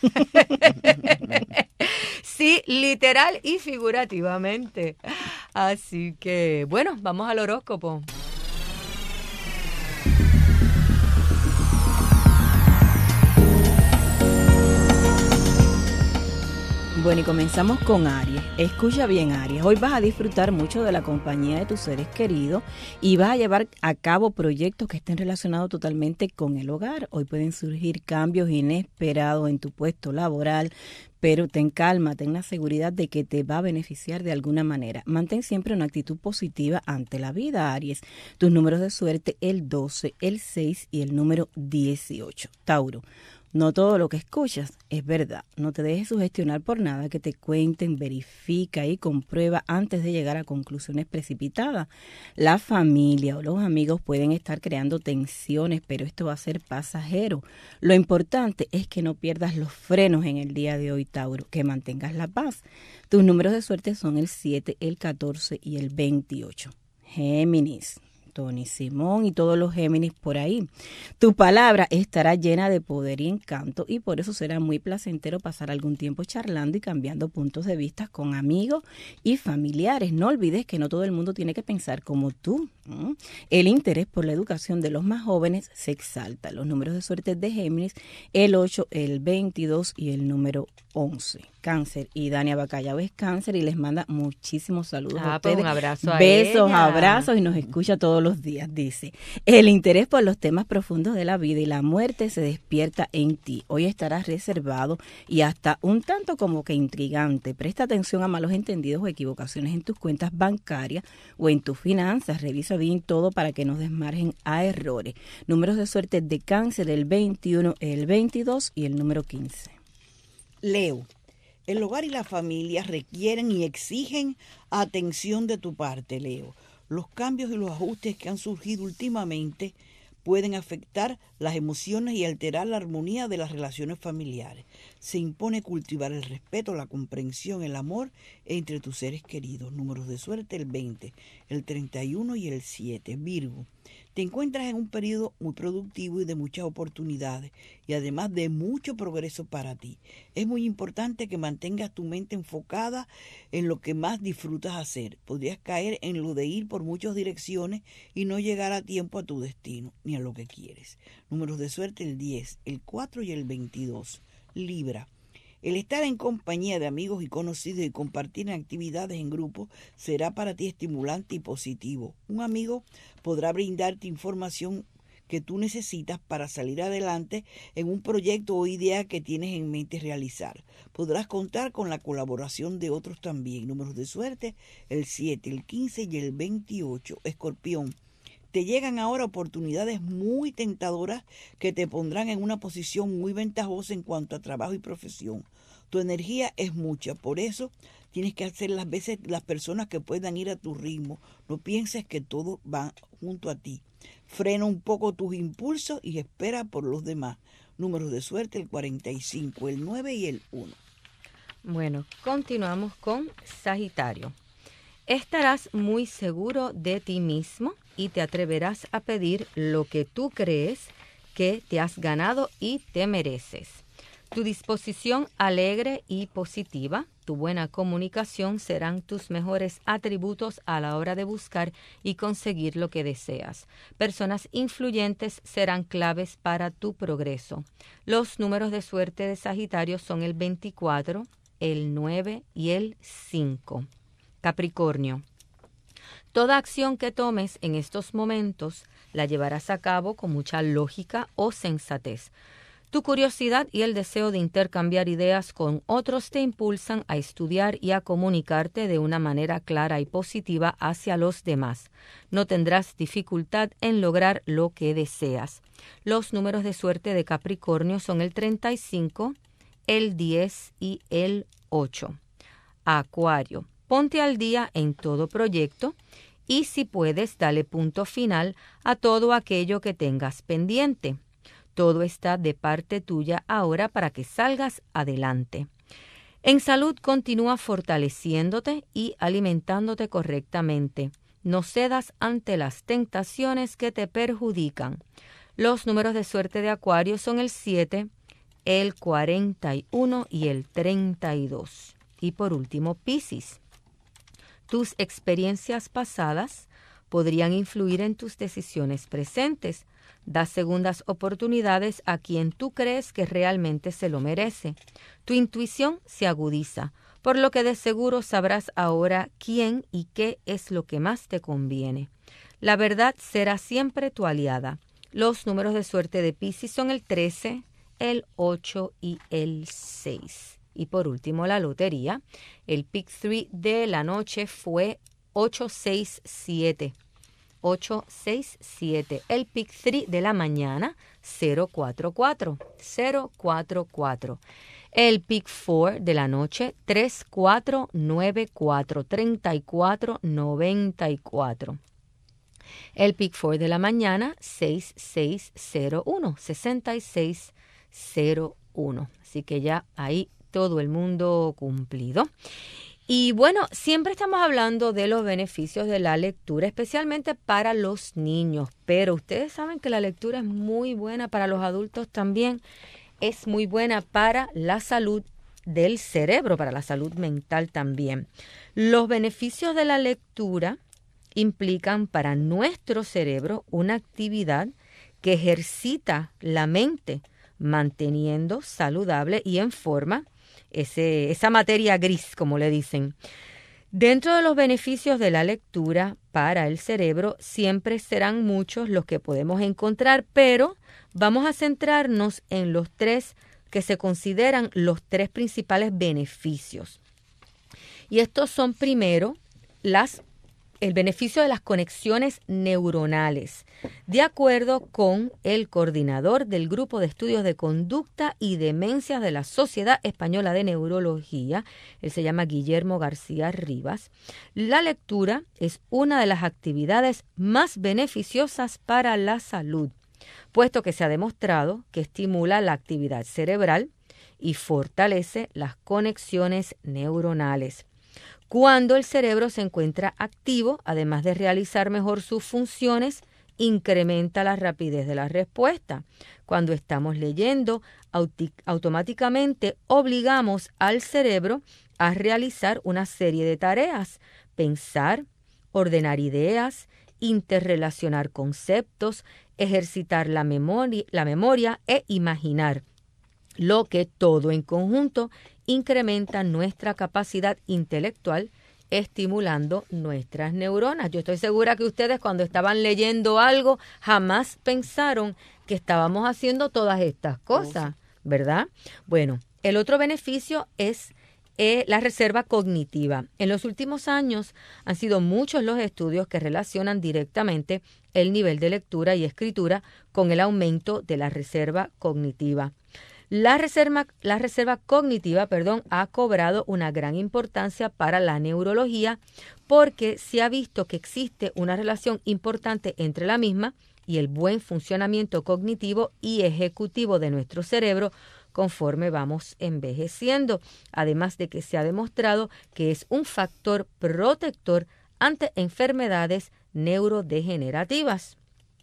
Sí, literal y figurativamente. Así que, bueno, vamos al horóscopo. Bueno, y comenzamos con Aries. Escucha bien, Aries. Hoy vas a disfrutar mucho de la compañía de tus seres queridos y vas a llevar a cabo proyectos que estén relacionados totalmente con el hogar. Hoy pueden surgir cambios inesperados en tu puesto laboral, pero ten calma, ten la seguridad de que te va a beneficiar de alguna manera. Mantén siempre una actitud positiva ante la vida, Aries. Tus números de suerte, el doce, el seis y el número dieciocho. Tauro. No todo lo que escuchas es verdad. No te dejes sugestionar por nada que te cuenten, verifica y comprueba antes de llegar a conclusiones precipitadas. La familia o los amigos pueden estar creando tensiones, pero esto va a ser pasajero. Lo importante es que no pierdas los frenos en el día de hoy, Tauro, que mantengas la paz. Tus números de suerte son el siete, el catorce y el veintiocho. Géminis. Tony Simón y todos los Géminis por ahí. Tu palabra estará llena de poder y encanto y por eso será muy placentero pasar algún tiempo charlando y cambiando puntos de vista con amigos y familiares. No olvides que no todo el mundo tiene que pensar como tú. ¿Mm? El interés por la educación de los más jóvenes se exalta. Los números de suerte de Géminis, el ocho, el veintidós y el número once. Cáncer, y Dania Bacallao es Cáncer y les manda muchísimos saludos ah, a ustedes. Pues un abrazo a Besos, ella. abrazos y nos escucha todos los días. Dice, el interés por los temas profundos de la vida y la muerte se despierta en ti. Hoy estarás reservado y hasta un tanto como que intrigante. Presta atención a malos entendidos o equivocaciones en tus cuentas bancarias o en tus finanzas. Revisa bien todo para que no des margen a errores. Números de suerte de Cáncer, el veintiuno, el veintidós y el número quince. Leo. El hogar y la familia requieren y exigen atención de tu parte, Leo. Los cambios y los ajustes que han surgido últimamente pueden afectar las emociones y alterar la armonía de las relaciones familiares. Se impone cultivar el respeto, la comprensión, el amor entre tus seres queridos. Números de suerte, el veinte, el treinta y uno y el siete. Virgo. Te encuentras en un periodo muy productivo y de muchas oportunidades y además de mucho progreso para ti. Es muy importante que mantengas tu mente enfocada en lo que más disfrutas hacer. Podrías caer en lo de ir por muchas direcciones y no llegar a tiempo a tu destino ni a lo que quieres. Números de suerte, el diez, el cuatro y el veintidós. Libra. El estar en compañía de amigos y conocidos y compartir en actividades en grupo será para ti estimulante y positivo. Un amigo podrá brindarte información que tú necesitas para salir adelante en un proyecto o idea que tienes en mente realizar. Podrás contar con la colaboración de otros también. Números de suerte, el siete, el quince y el veintiocho. Escorpión. Te llegan ahora oportunidades muy tentadoras que te pondrán en una posición muy ventajosa en cuanto a trabajo y profesión. Tu energía es mucha, por eso tienes que hacer las veces las personas que puedan ir a tu ritmo. No pienses que todo va junto a ti. Frena un poco tus impulsos y espera por los demás. Números de suerte, el cuarenta y cinco, el nueve y el uno. Bueno, continuamos con Sagitario. Estarás muy seguro de ti mismo y te atreverás a pedir lo que tú crees que te has ganado y te mereces. Tu disposición alegre y positiva, tu buena comunicación serán tus mejores atributos a la hora de buscar y conseguir lo que deseas. Personas influyentes serán claves para tu progreso. Los números de suerte de Sagitario son el veinticuatro, el nueve y el cinco. Capricornio. Toda acción que tomes en estos momentos la llevarás a cabo con mucha lógica o sensatez. Tu curiosidad y el deseo de intercambiar ideas con otros te impulsan a estudiar y a comunicarte de una manera clara y positiva hacia los demás. No tendrás dificultad en lograr lo que deseas. Los números de suerte de Capricornio son el treinta y cinco, el diez y el ocho. Acuario. Ponte al día en todo proyecto y si puedes, dale punto final a todo aquello que tengas pendiente. Todo está de parte tuya ahora para que salgas adelante. En salud, continúa fortaleciéndote y alimentándote correctamente. No cedas ante las tentaciones que te perjudican. Los números de suerte de Acuario son el siete, el cuarenta y uno y el treinta y dos. Y por último, Piscis. Tus experiencias pasadas podrían influir en tus decisiones presentes. Da segundas oportunidades a quien tú crees que realmente se lo merece. Tu intuición se agudiza, por lo que de seguro sabrás ahora quién y qué es lo que más te conviene. La verdad será siempre tu aliada. Los números de suerte de Piscis son el trece, el ocho y el seis. Y por último, la lotería. El pick tres de la noche fue ocho seis siete. ocho seis siete. El pick tres de la mañana, cero cuatro cuatro. cero cuatro cuatro. El pick cuatro de la noche, tres cuatro nueve cuatro. treinta y cuatro noventa y cuatro. El pick cuatro de la mañana, seis seis cero uno. sesenta y seis cero uno. Así que ya ahí todo el mundo cumplido. Y bueno, siempre estamos hablando de los beneficios de la lectura, especialmente para los niños, pero ustedes saben que la lectura es muy buena para los adultos también, es muy buena para la salud del cerebro, para la salud mental también. Los beneficios de la lectura implican para nuestro cerebro una actividad que ejercita la mente, manteniendo saludable y en forma Ese, esa materia gris, como le dicen. Dentro de los beneficios de la lectura para el cerebro, siempre serán muchos los que podemos encontrar, pero vamos a centrarnos en los tres que se consideran los tres principales beneficios. Y estos son, primero, las el beneficio de las conexiones neuronales. De acuerdo con el coordinador del Grupo de Estudios de Conducta y Demencias de la Sociedad Española de Neurología, él se llama Guillermo García Rivas, la lectura es una de las actividades más beneficiosas para la salud, puesto que se ha demostrado que estimula la actividad cerebral y fortalece las conexiones neuronales. Cuando el cerebro se encuentra activo, además de realizar mejor sus funciones, incrementa la rapidez de la respuesta. Cuando estamos leyendo, automáticamente obligamos al cerebro a realizar una serie de tareas: pensar, ordenar ideas, interrelacionar conceptos, ejercitar la memoria, la memoria e imaginar, lo que todo en conjunto incrementa nuestra capacidad intelectual, estimulando nuestras neuronas. Yo estoy segura que ustedes, cuando estaban leyendo algo, jamás pensaron que estábamos haciendo todas estas cosas, ¿verdad? Bueno, el otro beneficio es eh, la reserva cognitiva. En los últimos años han sido muchos los estudios que relacionan directamente el nivel de lectura y escritura con el aumento de la reserva cognitiva. La reserva, la reserva cognitiva, perdón, ha cobrado una gran importancia para la neurología porque se ha visto que existe una relación importante entre la misma y el buen funcionamiento cognitivo y ejecutivo de nuestro cerebro conforme vamos envejeciendo, además de que se ha demostrado que es un factor protector ante enfermedades neurodegenerativas.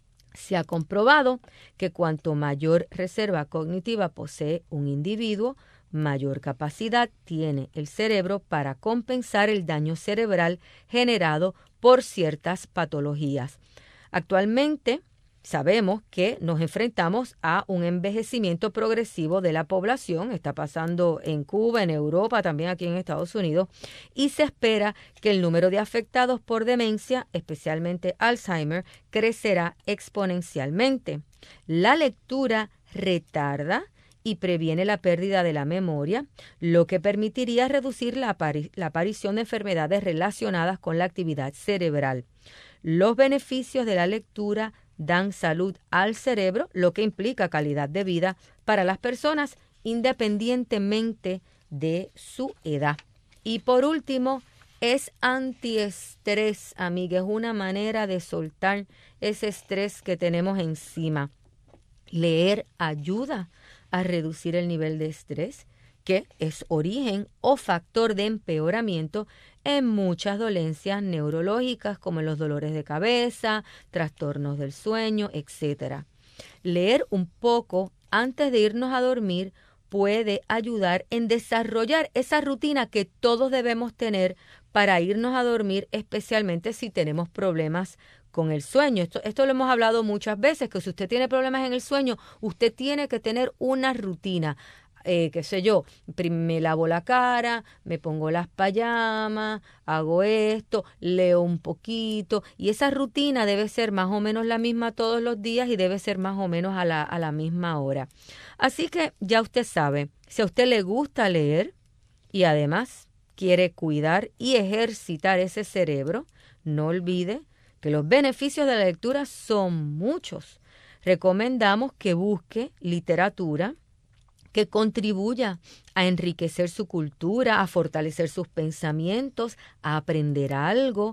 Se ha comprobado que cuanto mayor reserva cognitiva posee un individuo, mayor capacidad tiene el cerebro para compensar el daño cerebral generado por ciertas patologías. Actualmente, sabemos que nos enfrentamos a un envejecimiento progresivo de la población. Está pasando en Cuba, en Europa, también aquí en Estados Unidos, y se espera que el número de afectados por demencia, especialmente Alzheimer, crecerá exponencialmente. La lectura retarda y previene la pérdida de la memoria, lo que permitiría reducir la, apari- la aparición de enfermedades relacionadas con la actividad cerebral. Los beneficios de la lectura dan salud al cerebro, lo que implica calidad de vida para las personas independientemente de su edad. Y por último, es antiestrés, amiga, es una manera de soltar ese estrés que tenemos encima. Leer ayuda a reducir el nivel de estrés, que es origen o factor de empeoramiento en muchas dolencias neurológicas como los dolores de cabeza, trastornos del sueño, etcétera. Leer un poco antes de irnos a dormir puede ayudar en desarrollar esa rutina que todos debemos tener para irnos a dormir, especialmente si tenemos problemas con el sueño. Esto, esto lo hemos hablado muchas veces, que si usted tiene problemas en el sueño, usted tiene que tener una rutina. Eh, qué sé yo, me lavo la cara, me pongo las payamas, hago esto, leo un poquito, y esa rutina debe ser más o menos la misma todos los días y debe ser más o menos a la, a la misma hora. Así que ya usted sabe, si a usted le gusta leer y además quiere cuidar y ejercitar ese cerebro, no olvide que los beneficios de la lectura son muchos. Recomendamos que busque literatura que contribuya a enriquecer su cultura, a fortalecer sus pensamientos, a aprender algo.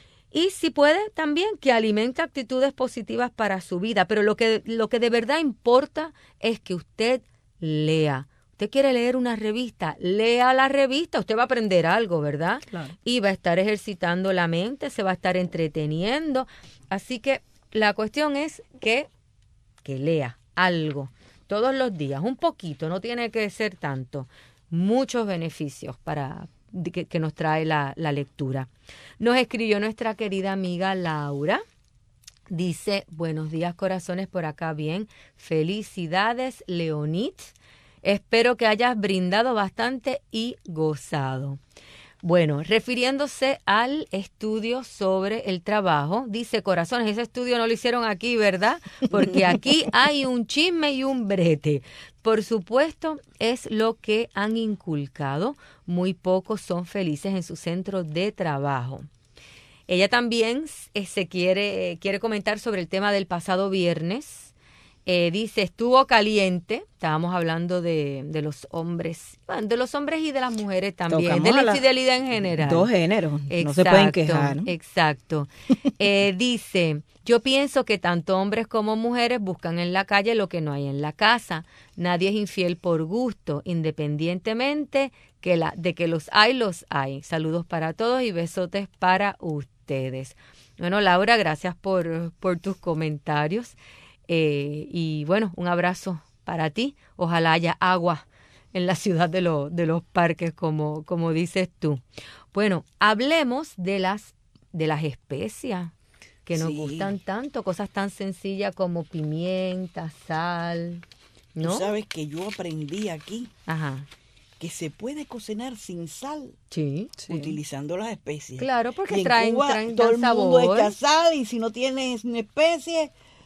Y si puede, también que alimente actitudes positivas para su vida. Pero lo que, lo que de verdad importa es que usted lea. Usted quiere leer una revista, lea la revista, usted va a aprender algo, ¿verdad? Claro. Y va a estar ejercitando la mente, se va a estar entreteniendo. Así que la cuestión es que, que lea algo. Todos los días, un poquito, no tiene que ser tanto. Muchos beneficios para que, que nos trae la, la lectura. Nos escribió nuestra querida amiga Laura. Dice, buenos días corazones, por acá bien. Felicidades, Leonid. Espero que hayas brindado bastante y gozado. Bueno, refiriéndose al estudio sobre el trabajo, dice, corazones, ese estudio no lo hicieron aquí, ¿verdad? Porque aquí hay un chisme y un brete. Por supuesto, es lo que han inculcado. Muy pocos son felices en su centro de trabajo. Ella también eh, se quiere, eh, quiere comentar sobre el tema del pasado viernes. Eh, dice, estuvo caliente, estábamos hablando de, de los hombres, bueno, de los hombres y de las mujeres también, Tocamos de la infidelidad en general. Dos géneros, exacto, no se pueden quejar, ¿no? Exacto. eh, dice, yo pienso que tanto hombres como mujeres buscan en la calle lo que no hay en la casa. Nadie es infiel por gusto, independientemente que la, de que los hay, los hay. Saludos para todos y besotes para ustedes. Bueno, Laura, gracias por, por tus comentarios. Eh, y bueno, un abrazo para ti. Ojalá haya agua en la ciudad de, lo, de los parques, como, como dices tú. Bueno, hablemos de las, de las especias que nos sí. gustan tanto, cosas tan sencillas como pimienta, sal, ¿no? Tú sabes que yo aprendí aquí Ajá. que se puede cocinar sin sal, sí, sí. utilizando las especies. Claro, porque y en traen, Cuba, traen todo el sabor. mundo echa sal y si no tienes especies,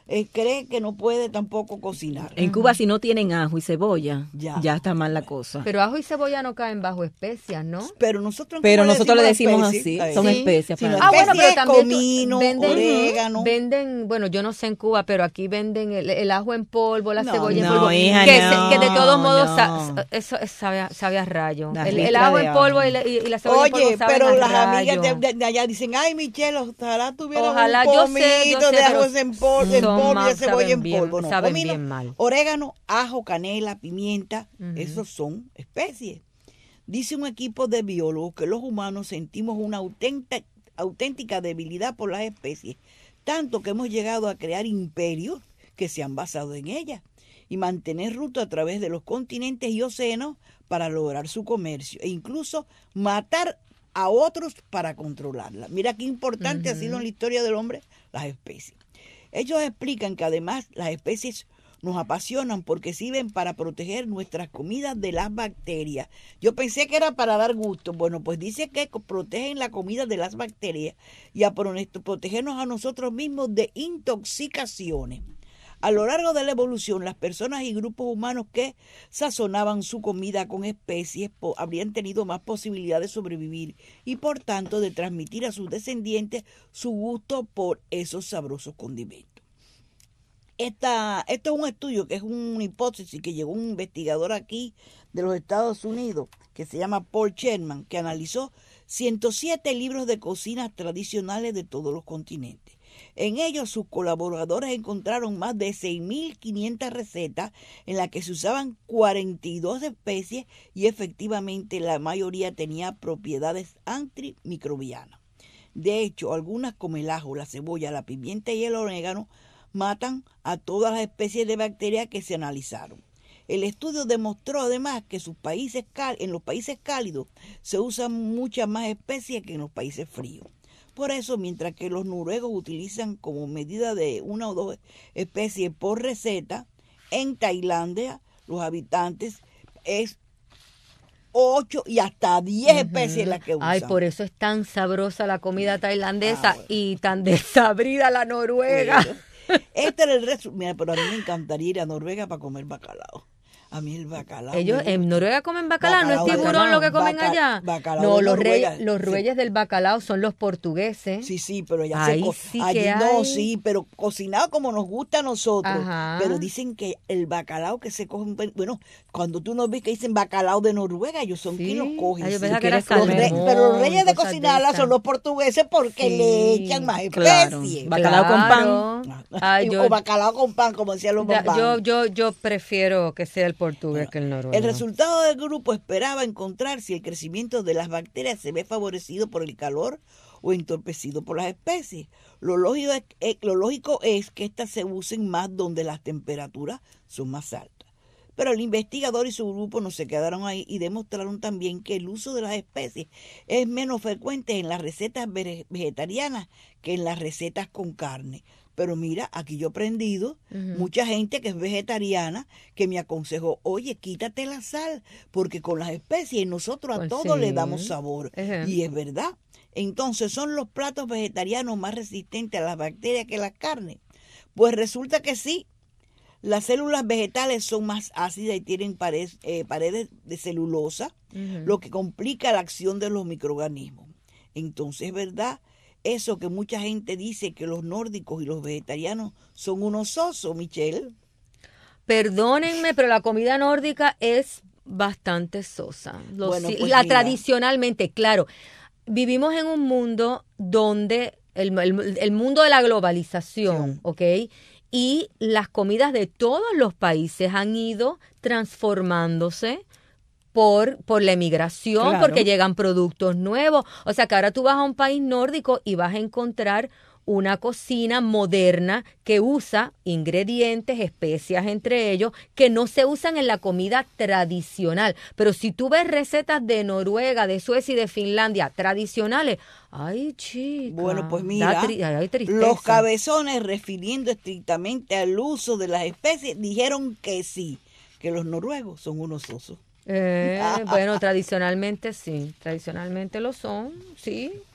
eh, cree que no puede tampoco cocinar. En Cuba, si no tienen ajo y cebolla, ya, ya está mal la cosa. Pero ajo y cebolla no caen bajo especias, ¿no? Pero nosotros, pero nosotros le decimos así, son sí. especias. Sí, para ah, bueno, pero también comino, venden, orégano. Venden, bueno, yo no sé en Cuba, pero aquí venden el, el ajo en polvo, la no, cebolla no, en polvo. Hija, que, no, se, que de todos modos, no. sa, eso es, sabe, a, sabe a rayo. La El, el ajo en polvo y la, y, y la cebolla Oye, en polvo saben pero a las rayo. amigas de, de, de allá dicen, ay, Michelle, ojalá tuviera Ojalá, un yo pomito sé, yo sé, de ajo pero en polvo, en son polvo y mal, de cebolla saben en bien, polvo. No, saben comino, bien mal. orégano, ajo, canela, pimienta, Ujú. esos son especies. Dice un equipo de biólogos que los humanos sentimos una auténtica, auténtica debilidad por las especies, tanto que hemos llegado a crear imperios que se han basado en ellas y mantener rutas a través de los continentes y océanos para lograr su comercio e incluso matar a otros para controlarla. Mira qué importante uh-huh. ha sido en la historia del hombre las especies. Ellos explican que además las especies nos apasionan porque sirven para proteger nuestras comidas de las bacterias. Yo pensé que era para dar gusto. Bueno, pues dice que protegen la comida de las bacterias y a protegernos a nosotros mismos de intoxicaciones. A lo largo de la evolución, las personas y grupos humanos que sazonaban su comida con especies habrían tenido más posibilidades de sobrevivir y, por tanto, de transmitir a sus descendientes su gusto por esos sabrosos condimentos. Esta, esto es un estudio que es una hipótesis que llegó un investigador aquí de los Estados Unidos que se llama Paul Sherman, que analizó ciento siete libros de cocinas tradicionales de todos los continentes. En ellos sus colaboradores encontraron más de seis mil quinientas recetas en las que se usaban cuarenta y dos especies y efectivamente la mayoría tenía propiedades antimicrobianas. De hecho, algunas como el ajo, la cebolla, la pimienta y el orégano matan a todas las especies de bacterias que se analizaron. El estudio demostró además que sus países, en los países cálidos se usan muchas más especies que en los países fríos. Por eso, mientras que los noruegos utilizan como medida de una o dos especies por receta, en Tailandia los habitantes es ocho y hasta diez uh-huh. especies las que usan. Ay, por eso es tan sabrosa la comida tailandesa ah, bueno. y tan desabrida la noruega. Pero, este era el resumen. Mira, pero a mí me encantaría ir a Noruega para comer bacalao. A mí el bacalao. Ellos en Noruega comen bacalao, bacalao, ¿no es tiburón bacalao, lo que comen baca, allá? Bacalao no, de los Noruega, reyes, los reyes sí. del bacalao son los portugueses. Sí, sí, pero ya Ahí se co- sí allí que no, hay. sí, pero cocinado como nos gusta a nosotros. Ajá. Pero dicen que el bacalao que se cogen, bueno, cuando tú nos ves que dicen bacalao de Noruega, ellos son sí. quien los cogen. Ay, yo sí. que era los re, pero los reyes de cocinarla de son los portugueses porque sí. le echan más claro. especies. Bacalao claro. con pan. Ay, yo, o bacalao con pan, como decían los papás. Yo, yo, yo prefiero que sea el portugués bueno, que el noruego. El resultado del grupo esperaba encontrar si el crecimiento de las bacterias se ve favorecido por el calor o entorpecido por las especies. Lo lógico es, eh, lo lógico es que éstas se usen más donde las temperaturas son más altas. Pero el investigador y su grupo no se quedaron ahí y demostraron también que el uso de las especies es menos frecuente en las recetas vegetarianas que en las recetas con carne. Pero mira, aquí yo he aprendido, uh-huh. mucha gente que es vegetariana que me aconsejó, oye, quítate la sal, porque con las especies nosotros pues a todo sí. le damos sabor. Uh-huh. Y es verdad. Entonces, ¿son los platos vegetarianos más resistentes a las bacterias que las carnes? Pues resulta que sí. Las células vegetales son más ácidas y tienen paredes, eh, paredes de celulosa, uh-huh. lo que complica la acción de los microorganismos. Entonces, es verdad. Eso que mucha gente dice que los nórdicos y los vegetarianos son unos osos, Michelle. Perdónenme, pero la comida nórdica es bastante sosa. Los, bueno, pues la mira. tradicionalmente, claro. Vivimos en un mundo donde el, el, el mundo de la globalización, sí. ¿ok? Y las comidas de todos los países han ido transformándose Por, por la emigración, claro. porque llegan productos nuevos. O sea que ahora tú vas a un país nórdico y vas a encontrar una cocina moderna que usa ingredientes, especias entre ellos, que no se usan en la comida tradicional. Pero si tú ves recetas de Noruega, de Suecia y de Finlandia tradicionales, ay, chica. Bueno, pues mira, tri- ay, los cabezones, refiriendo estrictamente al uso de las especies, dijeron que sí, que los noruegos son unos osos. Eh, bueno, tradicionalmente sí, tradicionalmente lo son, sí.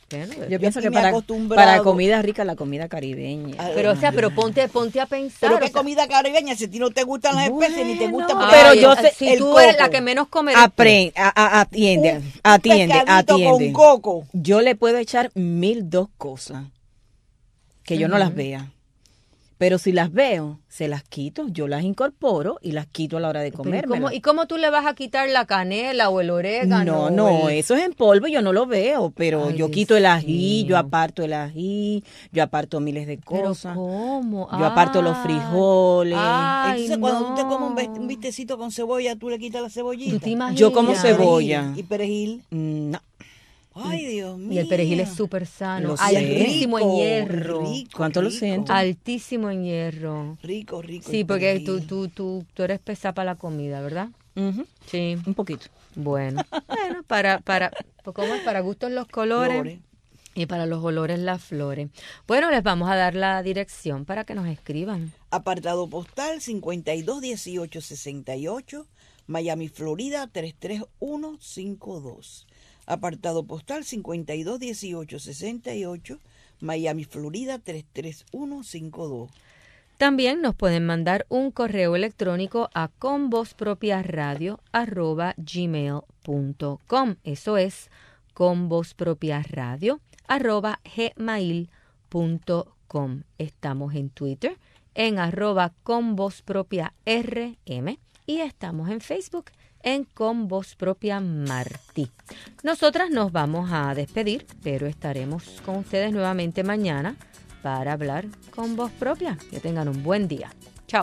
Bueno, Yo pienso aquí que me he para, acostumbrado. para comida rica, la comida caribeña. Pero, o sea, pero ponte, ponte a pensar. Pero o qué sea, comida caribeña, si a ti no te gustan las especies ni te gusta. Ay, Pero yo sé, si el tú eres la coco. que menos come eres tú. Aprende, a- a- atiende, Un- un atiende, pescadito atiende. con coco. Yo le puedo echar mil dos cosas que yo no Ujú. las vea. Pero si las veo, se las quito, yo las incorporo y las quito a la hora de Pero ¿y comer. cómo, ¿Y cómo tú le vas a quitar la canela o el orégano? No, no, o el- eso es en polvo, yo no lo veo, pero Ay, yo Dios quito el ají, mío. yo aparto el ají, yo aparto miles de ¿Pero cosas. cómo? Yo aparto los Ay, frijoles. ay, Entonces, cuando tú te comes un no. viste- un vistecito con cebolla, tú le quitas la cebollita. ¿Tú te imaginas? Yo como Y cebolla. Y perejil. Mm, No, Ay, Dios mío. Y el perejil es súper sano, Lo sé. altísimo en Rico, hierro. rico, ¿Cuánto lo rico. siento? Altísimo en hierro. Rico, rico. Sí, el porque tú, perejil. tú, tú, tú eres pesada para la comida, ¿verdad? ujú, Sí. un poquito. Bueno, bueno, para, para, pues, ¿cómo es? Para gustos los colores Flores. y para los olores las flores. Bueno, les vamos a dar la dirección para que nos escriban. Apartado postal cincuenta y dos dieciocho sesenta y ocho, Miami, Florida tres tres uno cinco dos. Apartado postal cincuenta y dos dieciocho sesenta y ocho, Miami, Florida tres tres uno cinco dos. También nos pueden mandar un correo electrónico a convozpropiaradio arroba gmail punto com. Eso es convozpropiaradio arroba gmail punto com. Estamos en Twitter en arroba convozpropiarm y estamos en Facebook en Con Voz Propia Martí. Nosotras nos vamos a despedir, pero estaremos con ustedes nuevamente mañana para hablar con voz propia. Que tengan un buen día. Chao.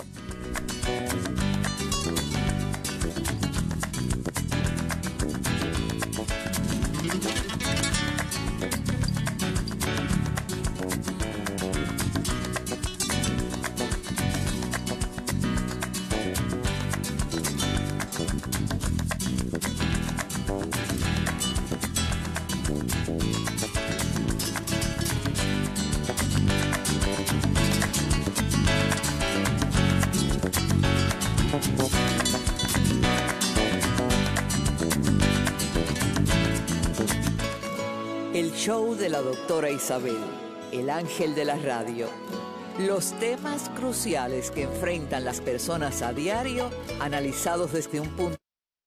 El show de la doctora Isabel, el ángel de la radio. Los temas cruciales que enfrentan las personas a diario, analizados desde un punto.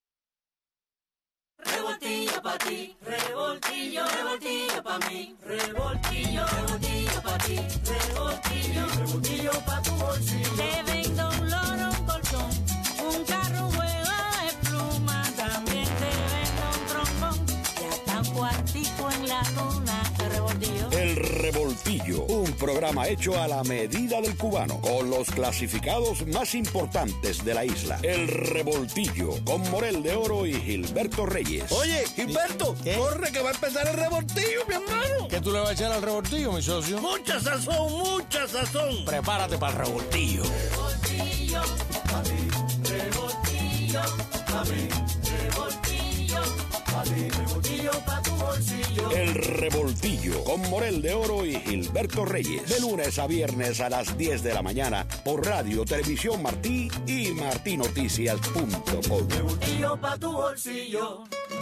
Revoltillo pa' ti, revoltillo, revoltillo pa' mí, revoltillo, revoltillo pa' ti, revoltillo, revoltillo pa' tu bolsillo. Te vendo un loro, un colchón, un carro, un juego de pluma, también te vendo un trombón, y hasta un cuartico en la luna, el revoltillo. El Revoltillo, un programa hecho a la medida del cubano, con los clasificados más importantes de la isla. El Revoltillo, con Morel de Oro y Gilberto Reyes. Oye, Gilberto, corre que va a empezar el revoltillo, mi hermano. ¿Qué tú le vas a echar al revoltillo, mi socio? Mucha sazón, mucha sazón. Prepárate para el revoltillo. Revoltillo, pa' mí, revoltillo, pa' mí, revoltillo, pa' mí, revoltillo pa' tu bolsillo. El Revoltillo, con Morel de Oro y Gilberto Reyes. De lunes a viernes a las diez de la mañana por Radio Televisión Martí y martinoticias punto com. Revoltillo pa' tu bolsillo.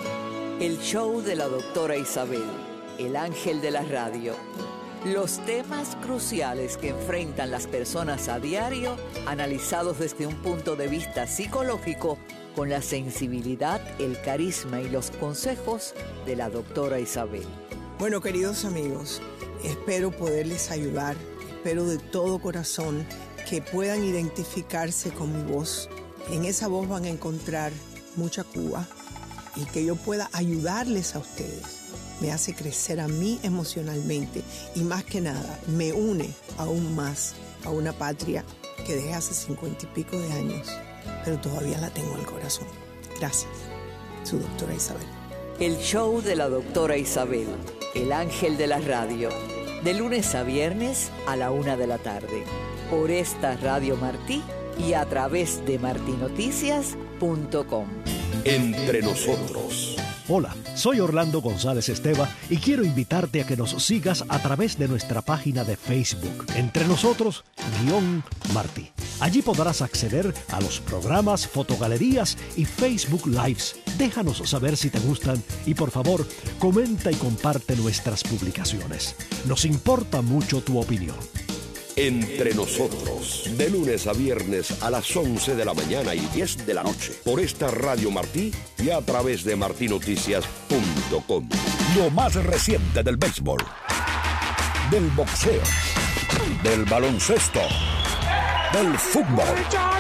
El show de la doctora Isabel, el ángel de la radio. Los temas cruciales que enfrentan las personas a diario, analizados desde un punto de vista psicológico, con la sensibilidad, el carisma y los consejos de la doctora Isabel. Bueno, queridos amigos, espero poderles ayudar, espero de todo corazón que puedan identificarse con mi voz. En esa voz van a encontrar mucha Cuba y que yo pueda ayudarles a ustedes. Me hace crecer a mí emocionalmente y más que nada me une aún más a una patria que dejé hace cincuenta y pico de años, pero todavía la tengo en el corazón. Gracias, su doctora Isabel. El show de la doctora Isabel, el ángel de la radio, de lunes a viernes a la una de la tarde, por esta Radio Martí y a través de martinoticias punto com. Entre nosotros. Hola, soy Orlando González Esteva y quiero invitarte a que nos sigas a través de nuestra página de Facebook, Entre Nosotros, guión Martí. Allí podrás acceder a los programas, fotogalerías y Facebook Lives Déjanos saber si te gustan y por favor, comenta y comparte nuestras publicaciones. Nos importa mucho tu opinión. Entre nosotros, de lunes a viernes a las once de la mañana y diez de la noche, por esta Radio Martí y a través de martí noticias punto com. Lo más reciente del béisbol, del boxeo, del baloncesto, del fútbol.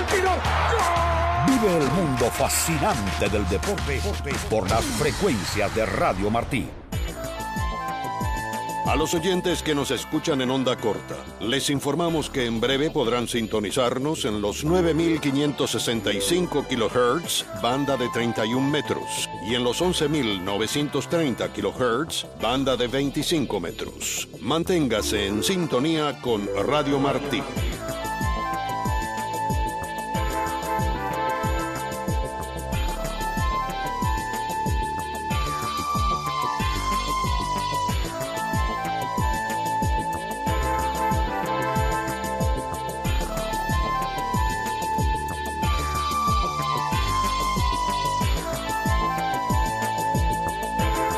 Vive el mundo fascinante del deporte por las frecuencias de Radio Martí. A los oyentes que nos escuchan en onda corta, les informamos que en breve podrán sintonizarnos en los nueve mil quinientos sesenta y cinco kilohertz, banda de treinta y un metros, y en los once mil novecientos treinta kilohertz, banda de veinticinco metros. Manténgase en sintonía con Radio Martí.